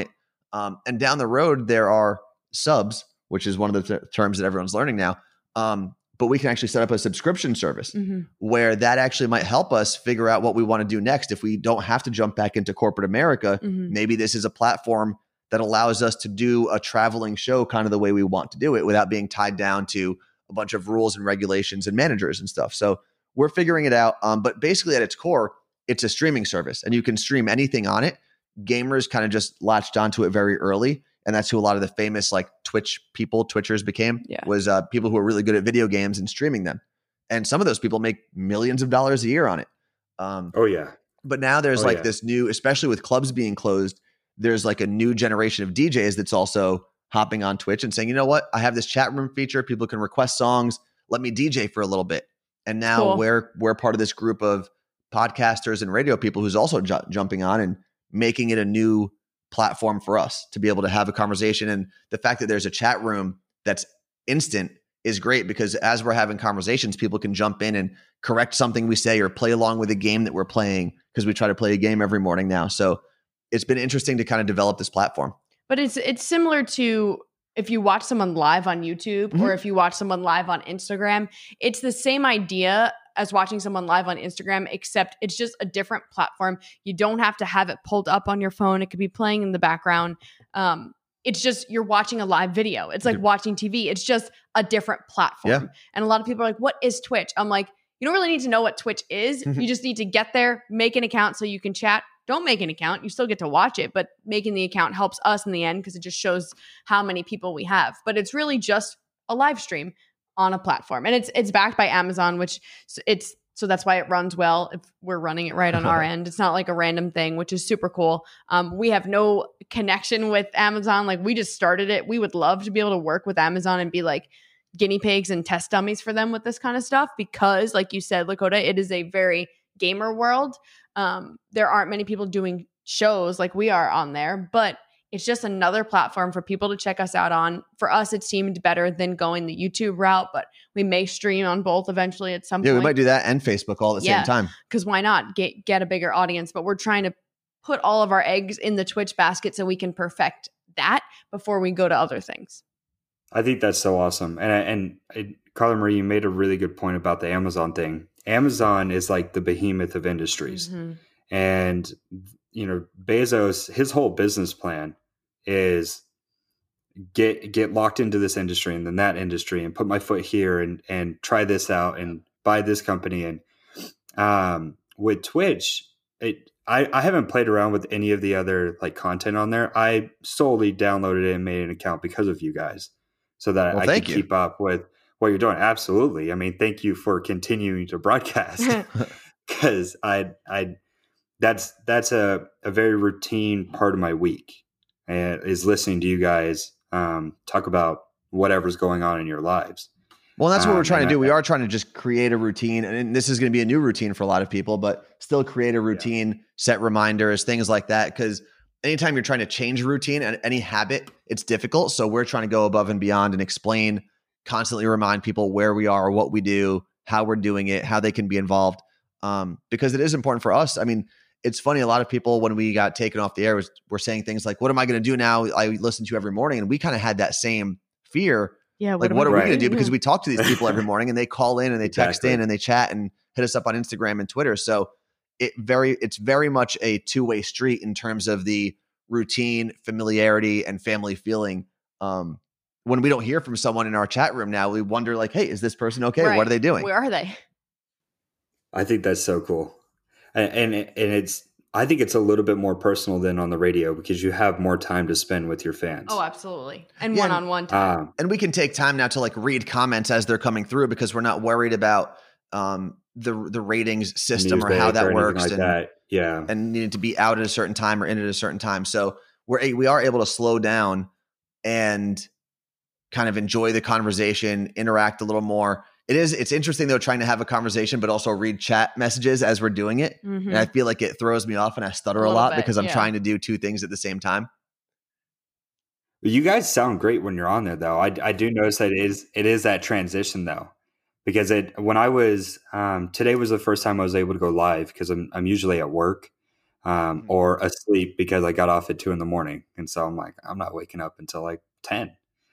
Um, and down the road, there are subs, which is one of the t- terms that everyone's learning now. Um, but we can actually set up a subscription service Mm-hmm. where that actually might help us figure out what we want to do next. If we don't have to jump back into corporate America, Mm-hmm. maybe this is a platform that allows us to do a traveling show kind of the way we want to do it without being tied down to a bunch of rules and regulations and managers and stuff. So we're figuring it out. Um, but basically at its core, it's a streaming service and you can stream anything on it. Gamers kind of just latched onto it very early. And that's who a lot of the famous like Twitch people, Twitchers became, Yeah. was uh, people who are really good at video games and streaming them. And some of those people make millions of dollars a year on it. Um, Oh yeah. but now there's Oh, like yeah. this new, especially with clubs being closed, there's like a new generation of D Js that's also hopping on Twitch and saying, you know what, I have this chat room feature. People can request songs. Let me D J for a little bit. And now Cool. we're we're part of this group of podcasters and radio people who's also ju- jumping on and making it a new platform for us to be able to have a conversation. And the fact that there's a chat room that's instant is great because as we're having conversations, people can jump in and correct something we say or play along with a game that we're playing because we try to play a game every morning now. So it's been interesting to kind of develop this platform. But it's it's similar to if you watch someone live on YouTube Mhm. or if you watch someone live on Instagram, it's the same idea as watching someone live on Instagram, except it's just a different platform. You don't have to have it pulled up on your phone. It could be playing in the background. Um, it's just you're watching a live video. It's like Yep. watching T V. It's just a different platform. Yeah. And a lot of people are like, what is Twitch? I'm like, you don't really need to know what Twitch is. Mhm. You just need to get there, make an account so you can chat. Don't make an account. You still get to watch it, but making the account helps us in the end because it just shows how many people we have. But it's really just a live stream on a platform. And it's it's backed by Amazon, which s- it's so that's why it runs well if we're running it right on our end. It's not like a random thing, which is super cool. Um, we have no connection with Amazon. Like we just started it. We would love to be able to work with Amazon and be like guinea pigs and test dummies for them with this kind of stuff because, like you said, Lakota, it is a very gamer world. Um, there aren't many people doing shows like we are on there, but it's just another platform for people to check us out on. For us, it seemed better than going the YouTube route, but we may stream on both eventually at some Yeah, point. we might do that and Facebook all at the Yeah. same time. Because why not get get a bigger audience? But we're trying to put all of our eggs in the Twitch basket so we can perfect that before we go to other things. I think that's so awesome. And and I, Carla Marie, you made a really good point about the Amazon thing. Amazon is like the behemoth of industries. Mhm. And, you know, Bezos, his whole business plan is get get locked into this industry and then that industry and put my foot here and and try this out and buy this company. And um, with Twitch, it I, I haven't played around with any of the other like content on there. I solely downloaded it and made an account because of you guys so that Well, I thank can you. keep up with what you're doing. Absolutely. I mean, thank you for continuing to broadcast because I I that's that's a, a very routine part of my week and is listening to you guys um, talk about whatever's going on in your lives. Well, that's what we're Um, trying to and do. I- We are trying to just create a routine. And this is going to be a new routine for a lot of people, but still create a routine, set reminders, things like that. Because anytime you're trying to change a routine and any habit, it's difficult. So we're trying to go above and beyond and explain, constantly remind people where we are, what we do, how we're doing it, how they can be involved. Um, because it is important for us. I mean, it's funny. A lot of people, when we got taken off the air, was were saying things like, what am I going to do now? I listen to you every morning. And we kind of had that same fear. Yeah. Like, am what I are we Right. going to do? doing? Because we talk to these people every morning and they call in and they text Exactly. in and they chat and hit us up on Instagram and Twitter. So it very, it's very much a two-way street in terms of the routine, familiarity, and family feeling. Um, when we don't hear from someone in our chat room now, we wonder like, hey, is this person okay? Right. What are they doing? Where are they? I think that's so cool. And, and and it's I think it's a little bit more personal than on the radio because you have more time to spend with your fans. Oh, absolutely. And Yeah, one-on-one time. Um, And we can take time now to like read comments as they're coming through because we're not worried about um, the the ratings system or how Newsbreak that or anything works. like and, that. Yeah. and needing to be out at a certain time or in at a certain time. So we're a- we are able to slow down and kind of enjoy the conversation, interact a little more. It is it's interesting though trying to have a conversation but also read chat messages as we're doing it. Mhm. And I feel like it throws me off and I stutter A a, little lot bit, because I'm yeah. trying to do two things at the same time. You guys sound great when you're on there, though. I, I do notice that it is it is that transition, though, because it when I was um, today was the first time I was able to go live because I'm I'm usually at work, um, or asleep because I got off at two in the morning. And so I'm like, I'm not waking up until like ten.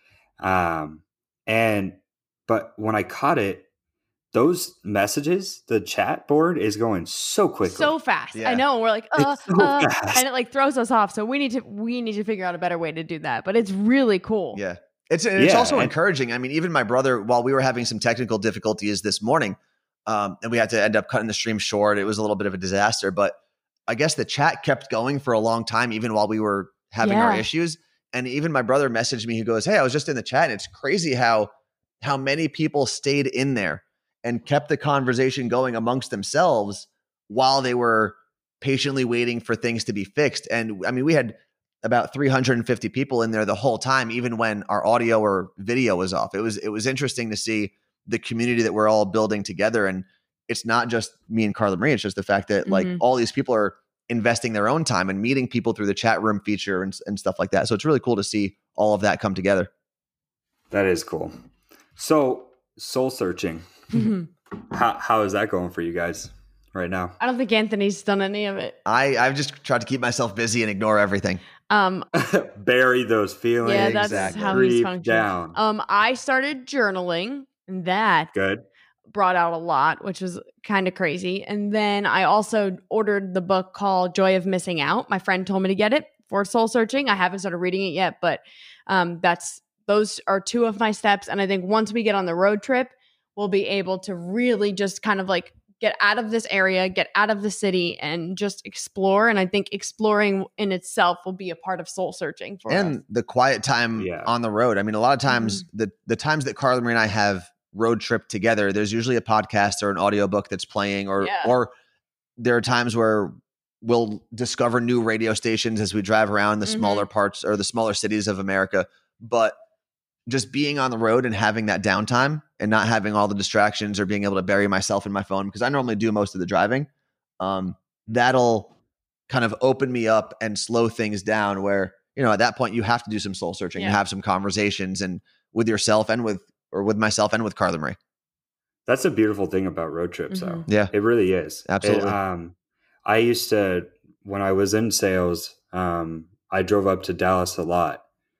Um, and, but when I caught it, those messages, the chat board is going so quickly. So fast. Yeah. I know. We're like, uh, It's so uh, fast. and it like throws us off. So we need to, we need to figure out a better way to do that. But it's really cool. Yeah. It's, and it's Yeah, also and- encouraging. I mean, even my brother, while we were having some technical difficulties this morning, um, and we had to end up cutting the stream short, it was a little bit of a disaster, but I guess the chat kept going for a long time, even while we were having our Yeah. issues. And even my brother messaged me, who goes, "Hey, I was just in the chat, and it's crazy how, how many people stayed in there and kept the conversation going amongst themselves while they were patiently waiting for things to be fixed." And I mean, we had about three hundred fifty people in there the whole time, even when our audio or video was off. It was, it was interesting to see the community that we're all building together. And it's not just me and Carla Marie. It's just the fact that like Mhm. all these people are investing their own time and meeting people through the chat room feature and, and stuff like that. So it's really cool to see all of that come together. That is cool. So soul searching, how, how is that going for you guys right now? I don't think Anthony's done any of it. I, I've just tried to keep myself busy and ignore everything. Um, Bury those feelings. yeah, that's exactly. how he's Breathe functioning. down. Um, I started journaling, and that Good. brought out a lot, which was kind of crazy. And then I also ordered the book called Joy of Missing Out. My friend told me to get it for soul searching. I haven't started reading it yet, but um, that's those are two of my steps. And I think once we get on the road trip, we'll be able to really just kind of like get out of this area, get out of the city, and just explore. And I think exploring in itself will be a part of soul searching for And us. the quiet time Yeah. on the road. I mean, a lot of times the, the times that Carla Marie and I have road trip together, there's usually a podcast or an audiobook that's playing, or, Yeah. or there are times where we'll discover new radio stations as we drive around the Mhm. smaller parts or the smaller cities of America. But just being on the road and having that downtime and not having all the distractions or being able to bury myself in my phone, because I normally do most of the driving, um, that'll kind of open me up and slow things down where, you know, at that point you have to do some soul searching and Yeah. have some conversations and with yourself and with, or with myself and with Carla Marie. That's a beautiful thing about road trips, though. Mhm. Yeah. It really is. Absolutely. It, um, I used to, when I was in sales, um, I drove up to Dallas a lot,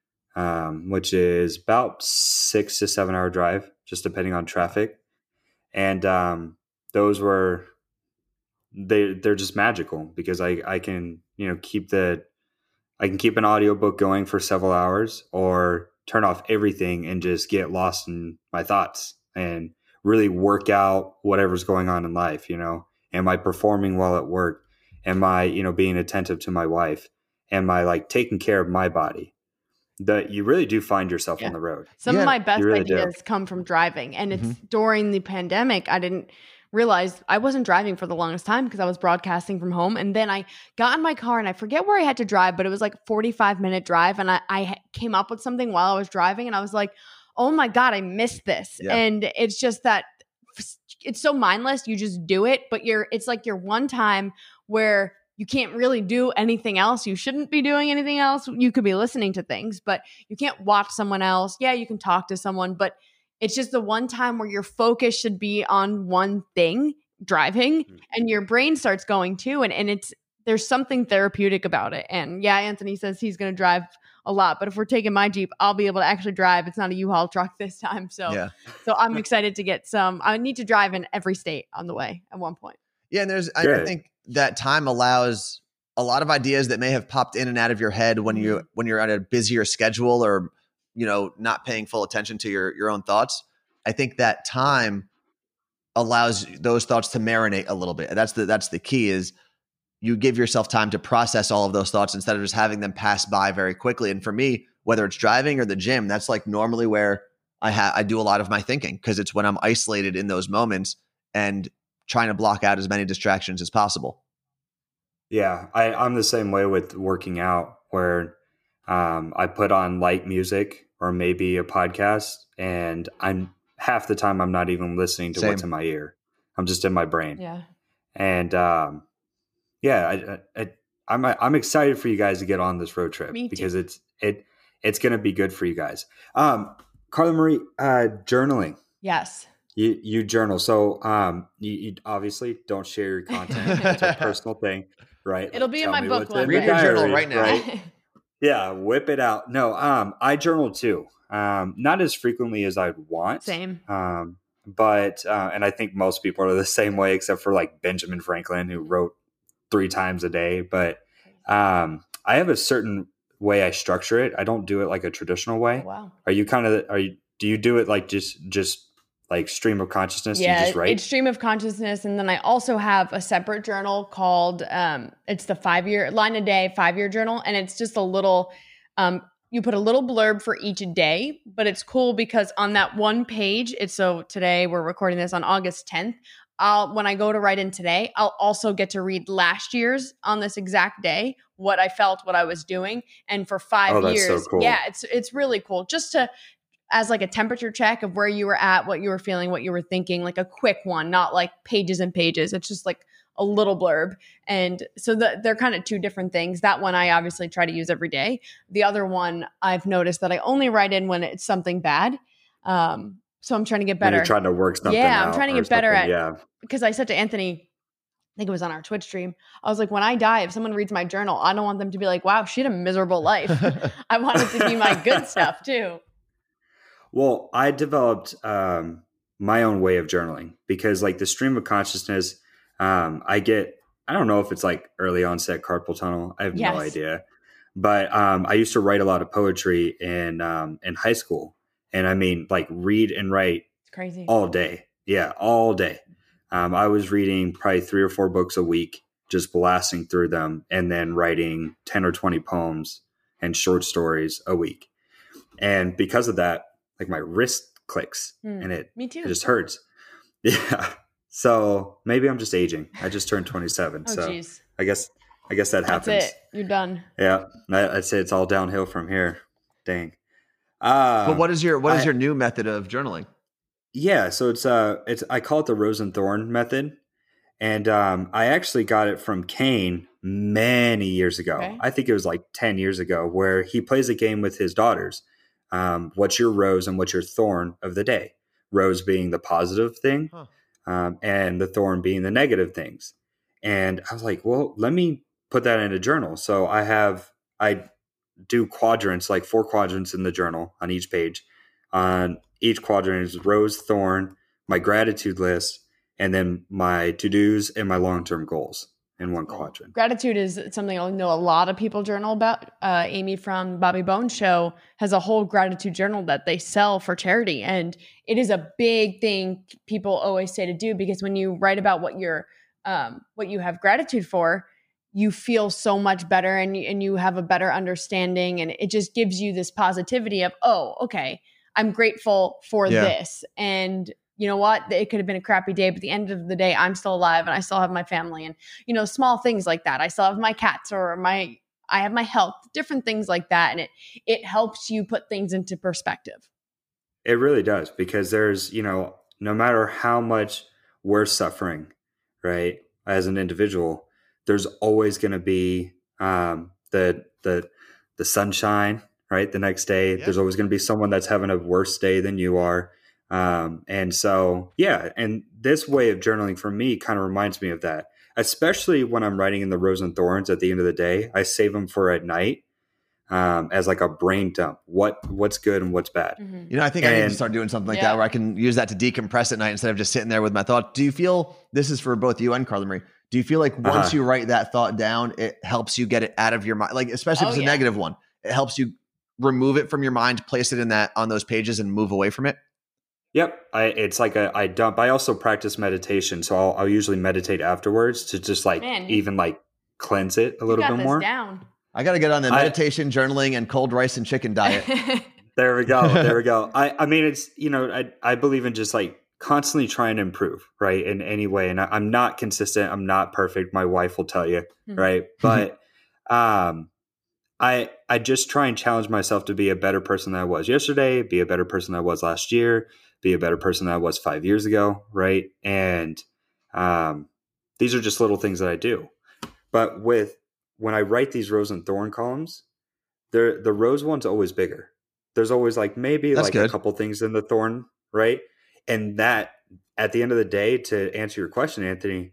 um, which is about six to seven hour drive, just depending on traffic. And um, those were, they, they're just magical because I, I can, you know, keep the, I can keep an audiobook going for several hours or turn off everything and just get lost in my thoughts and really work out whatever's going on in life. You know, am I performing well at work? Am I, you know, being attentive to my wife? Am I like taking care of my body? That you really do find yourself Yeah. on the road. Some Yeah, of my best you really do. ideas come from driving. And it's during the pandemic, I didn't realize I wasn't driving for the longest time because I was broadcasting from home. And then I got in my car and I forget where I had to drive, but it was like a forty-five minute drive. And I, I came up with something while I was driving and I was like, oh my God, I missed this. Yeah. And it's just that it's so mindless. You just do it, but you're, it's like your one time where you can't really do anything else. You shouldn't be doing anything else. You could be listening to things, but you can't watch someone else. Yeah, you can talk to someone, but it's just the one time where your focus should be on one thing, driving, and your brain starts going too. And, and it's, there's something therapeutic about it. And yeah, Anthony says he's going to drive a lot, but if we're taking my Jeep, I'll be able to actually drive. It's not a U-Haul truck this time. So, Yeah. so I'm excited to get some, I need to drive in every state on the way at one point. Yeah. And there's, I, I Good. think that time allows a lot of ideas that may have popped in and out of your head when you, when you're on a busier schedule or, you know, not paying full attention to your, your own thoughts. I think that time allows those thoughts to marinate a little bit. That's the, that's the key is you give yourself time to process all of those thoughts instead of just having them pass by very quickly. And for me, whether it's driving or the gym, that's like normally where I have, I do a lot of my thinking because it's when I'm isolated in those moments and trying to block out as many distractions as possible. Yeah, I, I'm the same way with working out where um, I put on light music or maybe a podcast and I'm half the time I'm not even listening to Same. what's in my ear. I'm just in my brain. Yeah. And um, yeah, I, I, I'm I'm excited for you guys to get on this road trip Me too. because it's it it's going to be good for you guys. Um, Carla Marie, uh, journaling. Yes. You you journal. So um you, you obviously don't share your content. It's a personal thing, right? It'll Like, be in tell my me book what's one in Read the your journal diary, right now. right? Yeah, whip it out. No, um, I journal too. Um, not as frequently as I'd want. Same. Um, but uh, and I think most people are the same way, except for like Benjamin Franklin, who wrote three times a day. But um, I have a certain way I structure it. I don't do it like a traditional way. Oh, wow. Are you kind of are you? Do you do it like just just like stream of consciousness? Yeah, you just write? it's stream of consciousness. And then I also have a separate journal called, um, it's the five year line a day, five year journal. And it's just a little, um, you put a little blurb for each day, but it's cool because on that one page, it's so today we're recording this on August tenth. I'll, when I go to write in today, I'll also get to read last year's on this exact day, what I felt, what I was doing. And for five Oh, that's so years, cool. yeah, it's, it's really cool just to, as like a temperature check of where you were at, what you were feeling, what you were thinking, like a quick one, not like pages and pages. It's just like a little blurb. And so the, they're kind of two different things. That one I obviously try to use every day. The other one I've noticed that I only write in when it's something bad. Um, so I'm trying to get When better. you're trying to work something Yeah, I'm out trying to or get better something, at, yeah. because I said to Anthony, I think it was on our Twitch stream, I was like, when I die, if someone reads my journal, I don't want them to be like, wow, she had a miserable life. I want it to be my good stuff too. Well, I developed um, my own way of journaling because like the stream of consciousness, um, I get, I don't know if it's like early onset carpal tunnel. I have Yes. no idea. But um, I used to write a lot of poetry in um, in high school. And I mean, like read and write It's crazy. all day. Yeah, all day. Um, I was reading probably three or four books a week, just blasting through them and then writing ten or twenty poems and short stories a week. And because of that, like my wrist clicks Hmm. and it, Me too. it just hurts. Yeah. So maybe I'm just aging. I just turned twenty-seven. Oh, so geez. I guess, I guess that That's happens. it. You're done. Yeah. I, I'd say it's all downhill from here. Dang. Uh, But what is your what is I- your new method of journaling? Yeah, so it's uh it's I call it the rose and thorn method. And um I actually got it from Kane many years ago. Okay. I think it was like ten years ago, where he plays a game with his daughters. Um, what's your rose and what's your thorn of the day? Rose being the positive thing, Huh. um, and the thorn being the negative things. And I was like, well, let me put that in a journal. So I have I do quadrants, like four quadrants in the journal on each page. On each quadrant is rose, thorn, my gratitude list, and then my to-dos and my long-term goals in one quadrant. Gratitude is something I know a lot of people journal about. Uh, Amy from Bobby Bones Show has a whole gratitude journal that they sell for charity. And it is a big thing people always say to do, because when you write about what you're, um, what you have gratitude for, you feel so much better and you, and you have a better understanding. And it just gives you this positivity of, oh, okay, I'm grateful for Yeah. this. And you know what? It could have been a crappy day, but at the end of the day, I'm still alive and I still have my family and, you know, small things like that. I still have my cats or my, I have my health, different things like that. And it, it helps you put things into perspective. It really does, because there's, you know, no matter how much we're suffering, right, as an individual, there's always going to be um, the the the sunshine, right? The next day, Yeah. there's always going to be someone that's having a worse day than you are. Um, and so, yeah, and this way of journaling for me kind of reminds me of that, especially when I'm writing in the rose and thorns at the end of the day. I save them for at night um, as like a brain dump. What what's good and what's bad. Mm-hmm. You know, I think I need to And- start doing something like Yeah. that where I can use that to decompress at night instead of just sitting there with my thought. Do you feel, this is for both you and Carla Marie, do you feel like once Uh-huh. you write that thought down, it helps you get it out of your mind? Like, especially if Oh, it's a yeah. negative one, it helps you remove it from your mind, place it in that on those pages and move away from it? Yep. I, it's like a, I dump. I also practice meditation. So I'll, I'll usually meditate afterwards to just like Man, you- even like cleanse it a You little got bit this more. down. I got to get on the I- meditation, journaling, and cold rice and chicken diet. There we go. There we go. I, I mean, it's, you know, I, I believe in just like constantly trying to improve, right, in any way. And I, I'm not consistent. I'm not perfect. My wife will tell you, Mhm. right? But um, I I just try and challenge myself to be a better person than I was yesterday, be a better person than I was last year, be a better person than I was five years ago, right? And um, these are just little things that I do. But with when I write these rose and thorn columns, they're, the rose one's always bigger. There's always like maybe That's like good. a couple things in the thorn, right? And that at the end of the day, to answer your question, Anthony,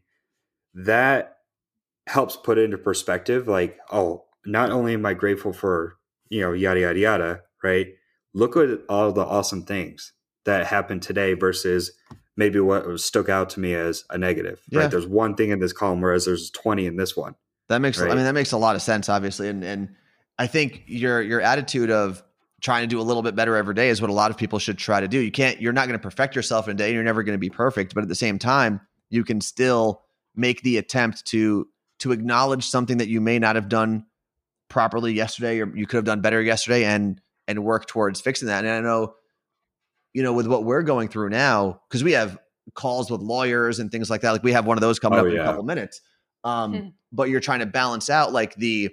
that helps put it into perspective. Like, oh, not only am I grateful for, you know, yada, yada, yada, right? Look at all the awesome things that happened today versus maybe what was stuck out to me as a negative, Yeah. right? There's one thing in this column, whereas there's twenty in this one. That makes, Right. I mean, that makes a lot of sense, obviously. And, and I think your, your attitude of trying to do a little bit better every day is what a lot of people should try to do. You can't, you're not going to perfect yourself in a day. You're never going to be perfect, but at the same time, you can still make the attempt to, to acknowledge something that you may not have done properly yesterday, or you could have done better yesterday, and, and work towards fixing that. And I know, you know, with what we're going through now, because we have calls with lawyers and things like that. Like we have one of those coming Oh, up in yeah. a couple minutes. Um, Hmm. but you're trying to balance out like the,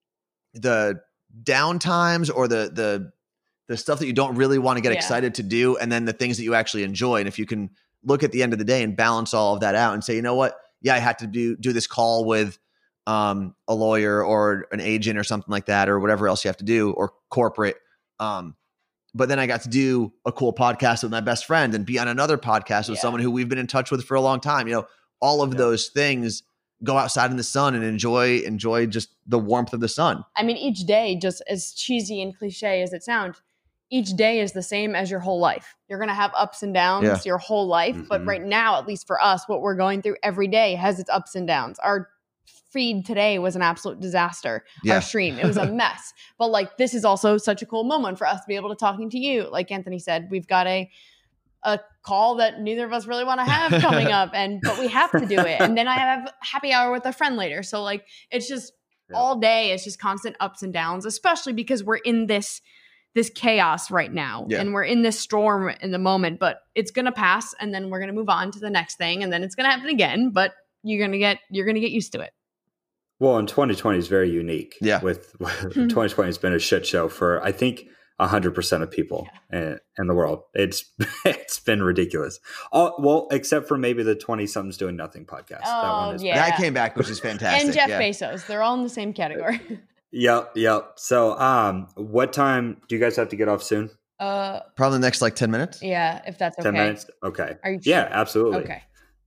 the down times or the, the, the stuff that you don't really want to get Yeah. excited to do. And then the things that you actually enjoy. And if you can look at the end of the day and balance all of that out and say, you know what? Yeah, I had to do, do this call with um, a lawyer or an agent or something like that, or whatever else you have to do, or corporate. Um, but then I got to do a cool podcast with my best friend and be on another podcast with Yeah. someone who we've been in touch with for a long time. You know, all of Yeah. those things, go outside in the sun and enjoy, enjoy just the warmth of the sun. I mean, each day, just as cheesy and cliche as it sounds, each day is the same as your whole life. You're going to have ups and downs Yeah. your whole life. But Mhm. right now, at least for us, what we're going through every day has its ups and downs. Our feed today was an absolute disaster. Yeah. Our stream, it was a mess. But like, this is also such a cool moment for us to be able to talking to you. Like Anthony said, we've got a a call that neither of us really want to have coming up, and but we have to do it. And then I have happy hour with a friend later. So like, it's just Yeah. all day. It's just constant ups and downs, especially because we're in this this chaos right now, Yeah. and we're in this storm in the moment. But it's gonna pass, and then we're gonna move on to the next thing, and then it's gonna happen again. But you're gonna get you're gonna get used to it. Well, and twenty twenty is very unique. Yeah. With twenty twenty has been a shit show for, I think, one hundred percent of people in, in the world. It's it's been ridiculous. All, well, except for maybe the twenty somethings doing nothing podcast. that Oh, one is yeah. That came back, which is fantastic. And Jeff yeah. Bezos, they're all in the same category. Yep, yep. So, um, what time do you guys have to get off soon? uh, Probably the next like ten minutes. yeah, if that's okay. Ten minutes? Okay. Are you Yeah, sure? absolutely. Okay.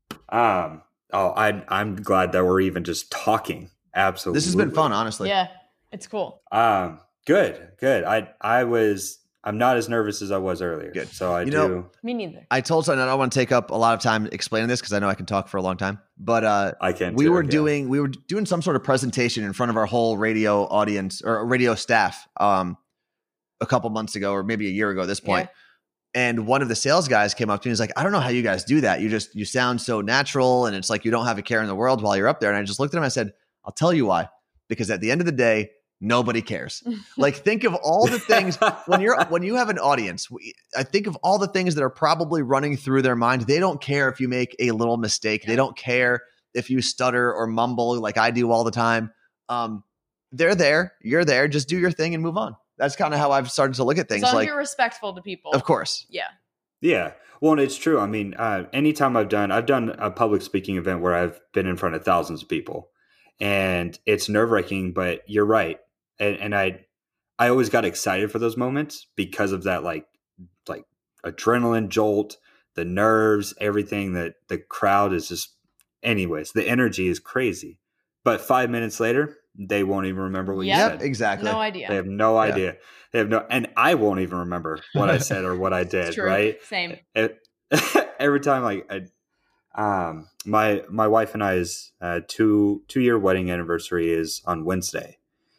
Um, oh, I, I'm glad that we're even just talking. Absolutely. This has been fun, honestly. Yeah, it's cool. Um, good, good. I, I was, I'm not as nervous as I was earlier. Good. So I You do. know- Me neither. I told someone I don't want to take up a lot of time explaining this because I know I can talk for a long time. But uh, I can. we too, were yeah. doing we were doing some sort of presentation in front of our whole radio audience or radio staff um, a couple months ago, or maybe a year ago at this point. And one of the sales guys came up to me and was like, I don't know how you guys do that. You just, you sound so natural. And it's like, you don't have a care in the world while you're up there. And I just looked at him. I said, I'll tell you why, because at the end of the day, nobody cares. Like, think of all the things when you're, when you have an audience, we- I think of all the things that are probably running through their mind. They don't care if you make a little mistake. They don't care if you stutter or mumble like I do all the time. Um, they're there, you're there, just do your thing and move on. That's kind of how I've started to look at As things. long as Like, you're respectful to people. of course. Yeah. Yeah. Well, and it's true. I mean, uh, anytime I've done, I've done a public speaking event where I've been in front of thousands of people, and it's nerve wracking, but you're right. And, and I, I always got excited for those moments because of that, like, like adrenaline jolt, the nerves, everything that the crowd is just, anyways, the energy is crazy. But five minutes later, they won't even remember what Yep. you Yep, said. exactly. No They idea. have no Yeah. idea. They have no, and I won't even remember what I said or what I It's did. true. Right? Same. It, every time, like, I, um, my my wife and I's uh, two two year wedding anniversary is on Wednesday,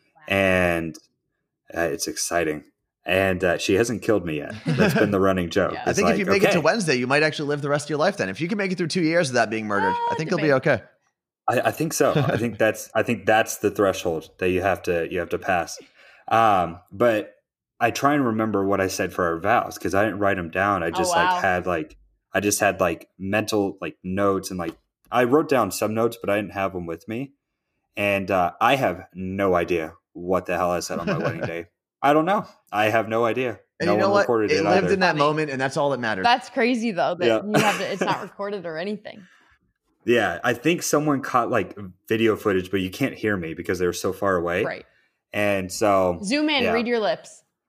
and uh, it's exciting. And uh, she hasn't killed me yet. That's been the running joke. Yeah. I It's think if like, you make it to okay, Wednesday, you might actually live the rest of your life then. If you can make it through two years without being murdered, Ah, I think you'll be debate. okay. I, I think so. I think that's I think that's the threshold that you have to you have to pass. Um, but I try and remember what I said for our vows because I didn't write them down. I just wow. like had like I just had like mental like notes and like I wrote down some notes, but I didn't have them with me. And uh, I have no idea what the hell I said on my wedding day. I don't know. I have no idea. And no you know one what? recorded It it, lived either. in that Funny. moment, and that's all that matters. That's crazy though that Yeah. you have to, it's not recorded or anything. Yeah, I think someone caught like video footage, but you can't hear me because they were so far away. Right. And so Zoom in, Yeah. read your lips.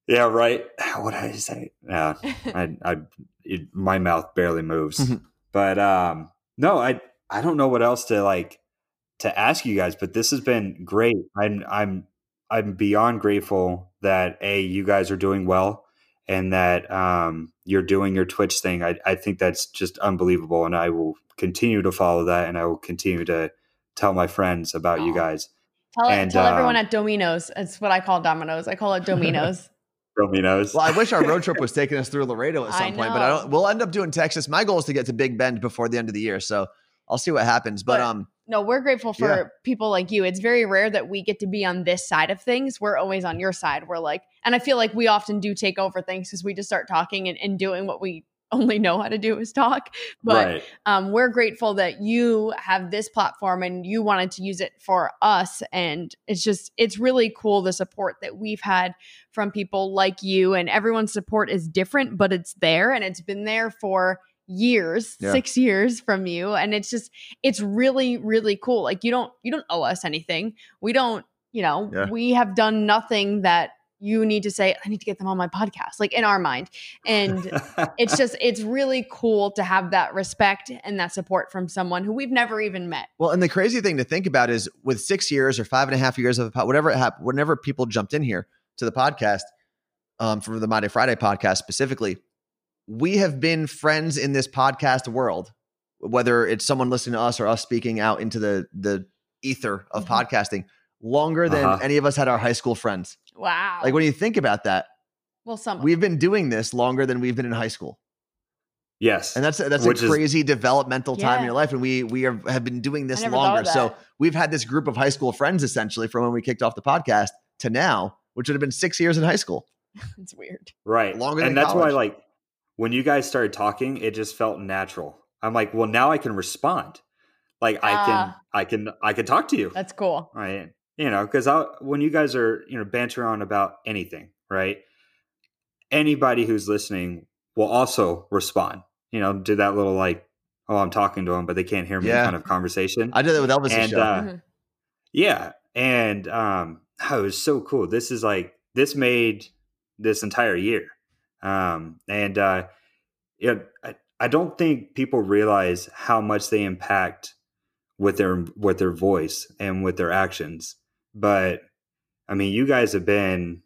Yeah, right. What did I say? Yeah, I, I, it, my mouth barely moves. But um, no, I, I don't know what else to like to ask you guys. But this has been great. I'm, I'm, I'm beyond grateful that a you guys are doing well and that um you're doing your Twitch thing. I, I think that's just unbelievable, and I will continue to follow that, and I will continue to tell my friends about Oh. you guys. Tell, And, it, tell everyone um, at Domino's. It's what I call Domino's. I call it Domino's. Domino's. Well, I wish our road trip was taking us through Laredo at I some point, but I know. don't. We'll end up doing Texas. My goal is to get to Big Bend before the end of the year, so I'll see what happens. But, But- um, No, we're grateful for Yeah. people like you. It's very rare that we get to be on this side of things. We're always on your side. We're like, and I feel like we often do take over things because we just start talking and, and doing what we only know how to do is talk. But right. um, we're grateful that you have this platform and you wanted to use it for us. And it's just, it's really cool the support that we've had from people like you. And everyone's support is different, but it's there and it's been there for years, Yeah. six years from you. And it's just, it's really, really cool. Like you don't, you don't owe us anything. We don't, you know, Yeah. we have done nothing that you need to say, I need to get them on my podcast, like in our mind. And it's just, it's really cool to have that respect and that support from someone who we've never even met. well, and the crazy thing to think about is with six years or five and a half years of a pod, whatever it happened, whenever people jumped in here to the podcast, um, for the My Day Friday podcast specifically, we have been friends in this podcast world, whether it's someone listening to us or us speaking out into the the ether of Mhm. podcasting, longer than Uh-huh. any of us had our high school friends. Wow. Like when you think about that, well, some we've been doing this longer than we've been in high school. Yes. And that's that's Which a is- crazy developmental time in Yeah. your life. And we we are, have been doing this I never thought longer. of So that. we've had this group of high school friends essentially from when we kicked off the podcast to now, which would have been six years in high school. it's weird. Right. Longer than and that's college. why, like, when you guys started talking, it just felt natural. I'm like, well, now I can respond. Like, I can, Ah. I can, I can talk to you. That's cool. Right. You know, because I, when you guys are, you know, banter on about anything, right? Anybody who's listening will also respond. You know, do that little like, oh, I'm talking to them, but they can't hear me Yeah. kind of conversation. I did that with Elvis' and show. uh, Mhm. yeah, and um, oh, it was so cool. This is like this made this entire year, um, and uh, yeah, I, I don't think people realize how much they impact with their with their voice and with their actions. But I mean, you guys have been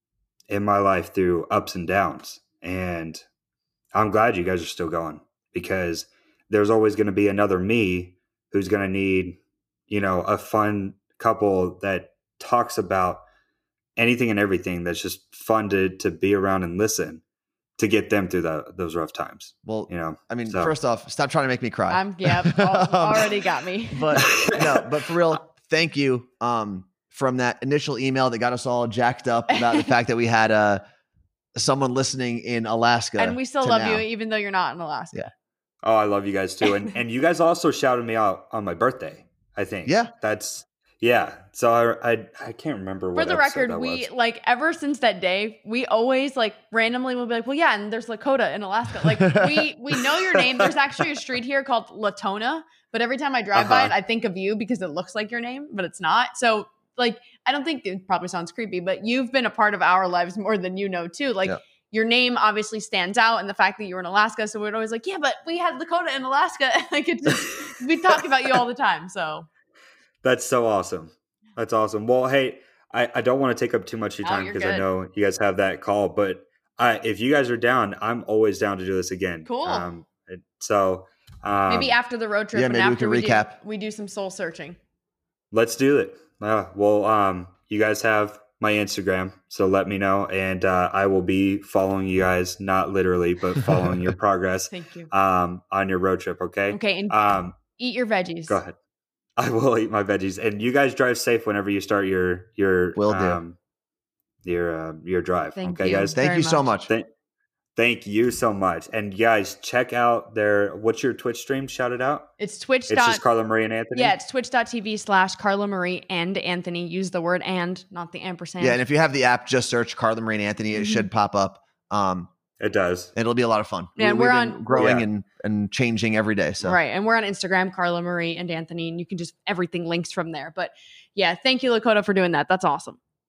in my life through ups and downs, and I'm glad you guys are still going because there's always going to be another me who's going to need, you know, a fun couple that talks about anything and everything that's just fun to to be around and listen to get them through the, those rough times. Well, You know, I mean, so- first off, stop trying to make me cry. I'm, yeah, al- already got me. but no, but for real, thank you um, from that initial email that got us all jacked up about the fact that we had uh, someone listening in Alaska. And we still to love now. you, even though you're not in Alaska. Yeah. Oh, I love you guys too. And and you guys also shouted me out on my birthday, I think. Yeah. That's yeah. So I I, I can't remember what For the episode record, that we was. like ever since that day, we always like randomly will be like, well, yeah, and there's Lakota in Alaska. Like we we know your name. There's actually a street here called Latona, but every time I drive by it, Uh-huh. I think of you because it looks like your name, but it's not. So like, I don't think it probably sounds creepy, but you've been a part of our lives more than you know too. Like Yeah. your name obviously stands out, and the fact that you were in Alaska. So we're always like, yeah, but we had Lakota in Alaska. Like it just, we talk about you all the time. So That's so awesome. That's awesome. Well, hey, I, I don't want to take up too much of your Oh, time you're because I good. know you guys have that call, but I, if you guys are down, I'm always down to do this again. Cool. Um, it- so um, maybe after the road trip yeah, and maybe we after can we, recap. do, we do some soul searching. let's do it. Uh, well, um, you guys have my Instagram, so let me know, and uh, I will be following you guys, not literally, but following your progress Thank you. um, on your road trip. Okay. Okay, and Um, eat your veggies. go ahead. I will eat my veggies, and you guys drive safe whenever you start your your Will do. um, your uh, your drive. Thank okay, you. guys. Thank very you so much. much. Thank, thank you so much, and guys, check out their what's your Twitch stream? Shout it out. It's Twitch. It's dot, just Carla Marie and Anthony. yeah, it's twitch.tv slash Carla Marie and Anthony. Use the word and, not the ampersand. Yeah, and if you have the app, just search Carla Marie and Anthony. It Mhm. should pop up. Um, it does. it'll be a lot of fun. Yeah, and We- we're we've been on- growing Yeah. and and changing every day. So Right. And we're on Instagram, Carla Marie and Anthony, and you can just, everything links from there. But yeah, thank you, Lakota, for doing that. That's awesome.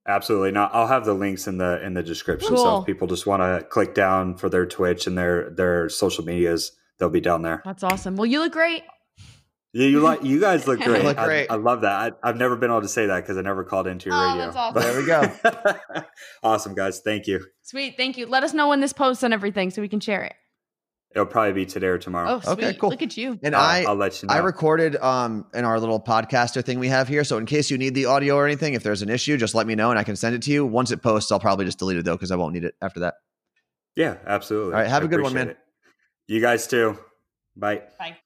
Absolutely not. I'll have the links in the in the description. Cool. So if people just want to click down for their Twitch and their their social medias, they'll be down there. That's awesome. Well, you look great. Yeah, you like you guys look great. Look I, great. I love that. I, I've never been able to say that because I never called into your Oh, radio. that's awesome. There we go. Awesome, guys. Thank you. Sweet. Thank you. Let us know when this posts and everything so we can share it. It'll probably be today or Oh, tomorrow. sweet. Okay, cool. Look at you. And I'll, I, I'll let you know. I recorded um in our little podcaster thing we have here. So in case you need the audio or anything, if there's an issue, just let me know and I can send it to you. Once it posts, I'll probably just delete it though because I won't need it after that. Yeah, absolutely. All right, have I a good one, appreciate man. it. You guys too. Bye. Bye.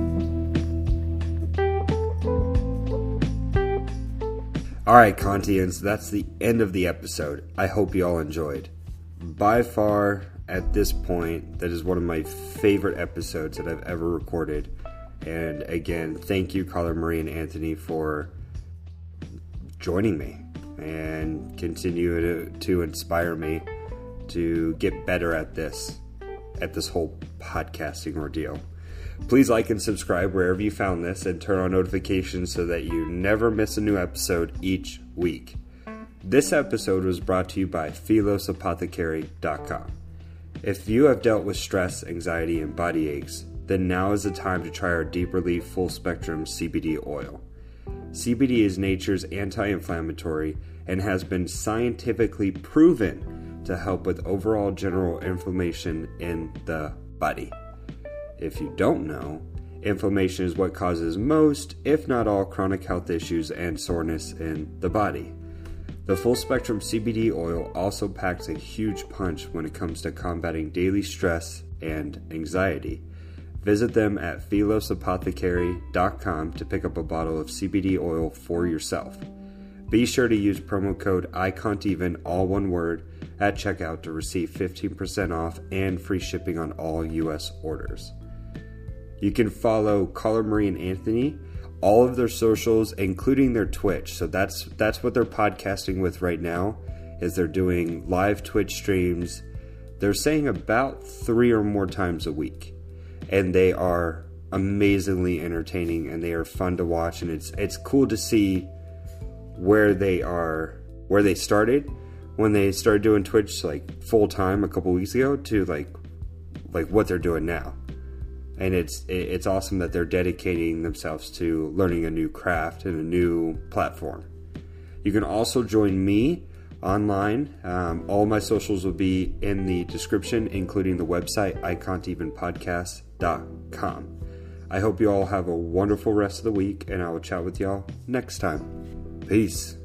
All right, Kantians, that's the end of the episode. I hope you all enjoyed. By far, at this point, that is one of my favorite episodes that I've ever recorded. And again, thank you, Carla Marie and Anthony, for joining me and continue to, to inspire me to get better at this, at this whole podcasting ordeal. Please like and subscribe wherever you found this and turn on notifications so that you never miss a new episode each week. This episode was brought to you by Philos Apothecary dot com. If you have dealt with stress, anxiety, and body aches, then now is the time to try our Deep Relief Full Spectrum C B D oil. C B D is nature's anti-inflammatory and has been scientifically proven to help with overall general inflammation in the body. If you don't know, inflammation is what causes most, if not all, chronic health issues and soreness in the body. The Full Spectrum C B D oil also packs a huge punch when it comes to combating daily stress and anxiety. Visit them at Philos Apothecary dot com to pick up a bottle of C B D oil for yourself. Be sure to use promo code ICONTEVEN, all one word, at checkout to receive fifteen percent off and free shipping on all U S orders. You can follow Carla Marie and Anthony, all of their socials, including their Twitch. So that's that's what they're podcasting with right now, is they're doing live Twitch streams. They're saying about three or more times a week. And they are amazingly entertaining and they are fun to watch. And it's it's cool to see where they are, where they started when they started doing Twitch like full time a couple weeks ago to like like what they're doing now. And it's it's awesome that they're dedicating themselves to learning a new craft and a new platform. You can also join me online. Um, all my socials will be in the description, including the website, I can't even podcast dot com. I hope you all have a wonderful rest of the week, and I will chat with y'all next time. Peace.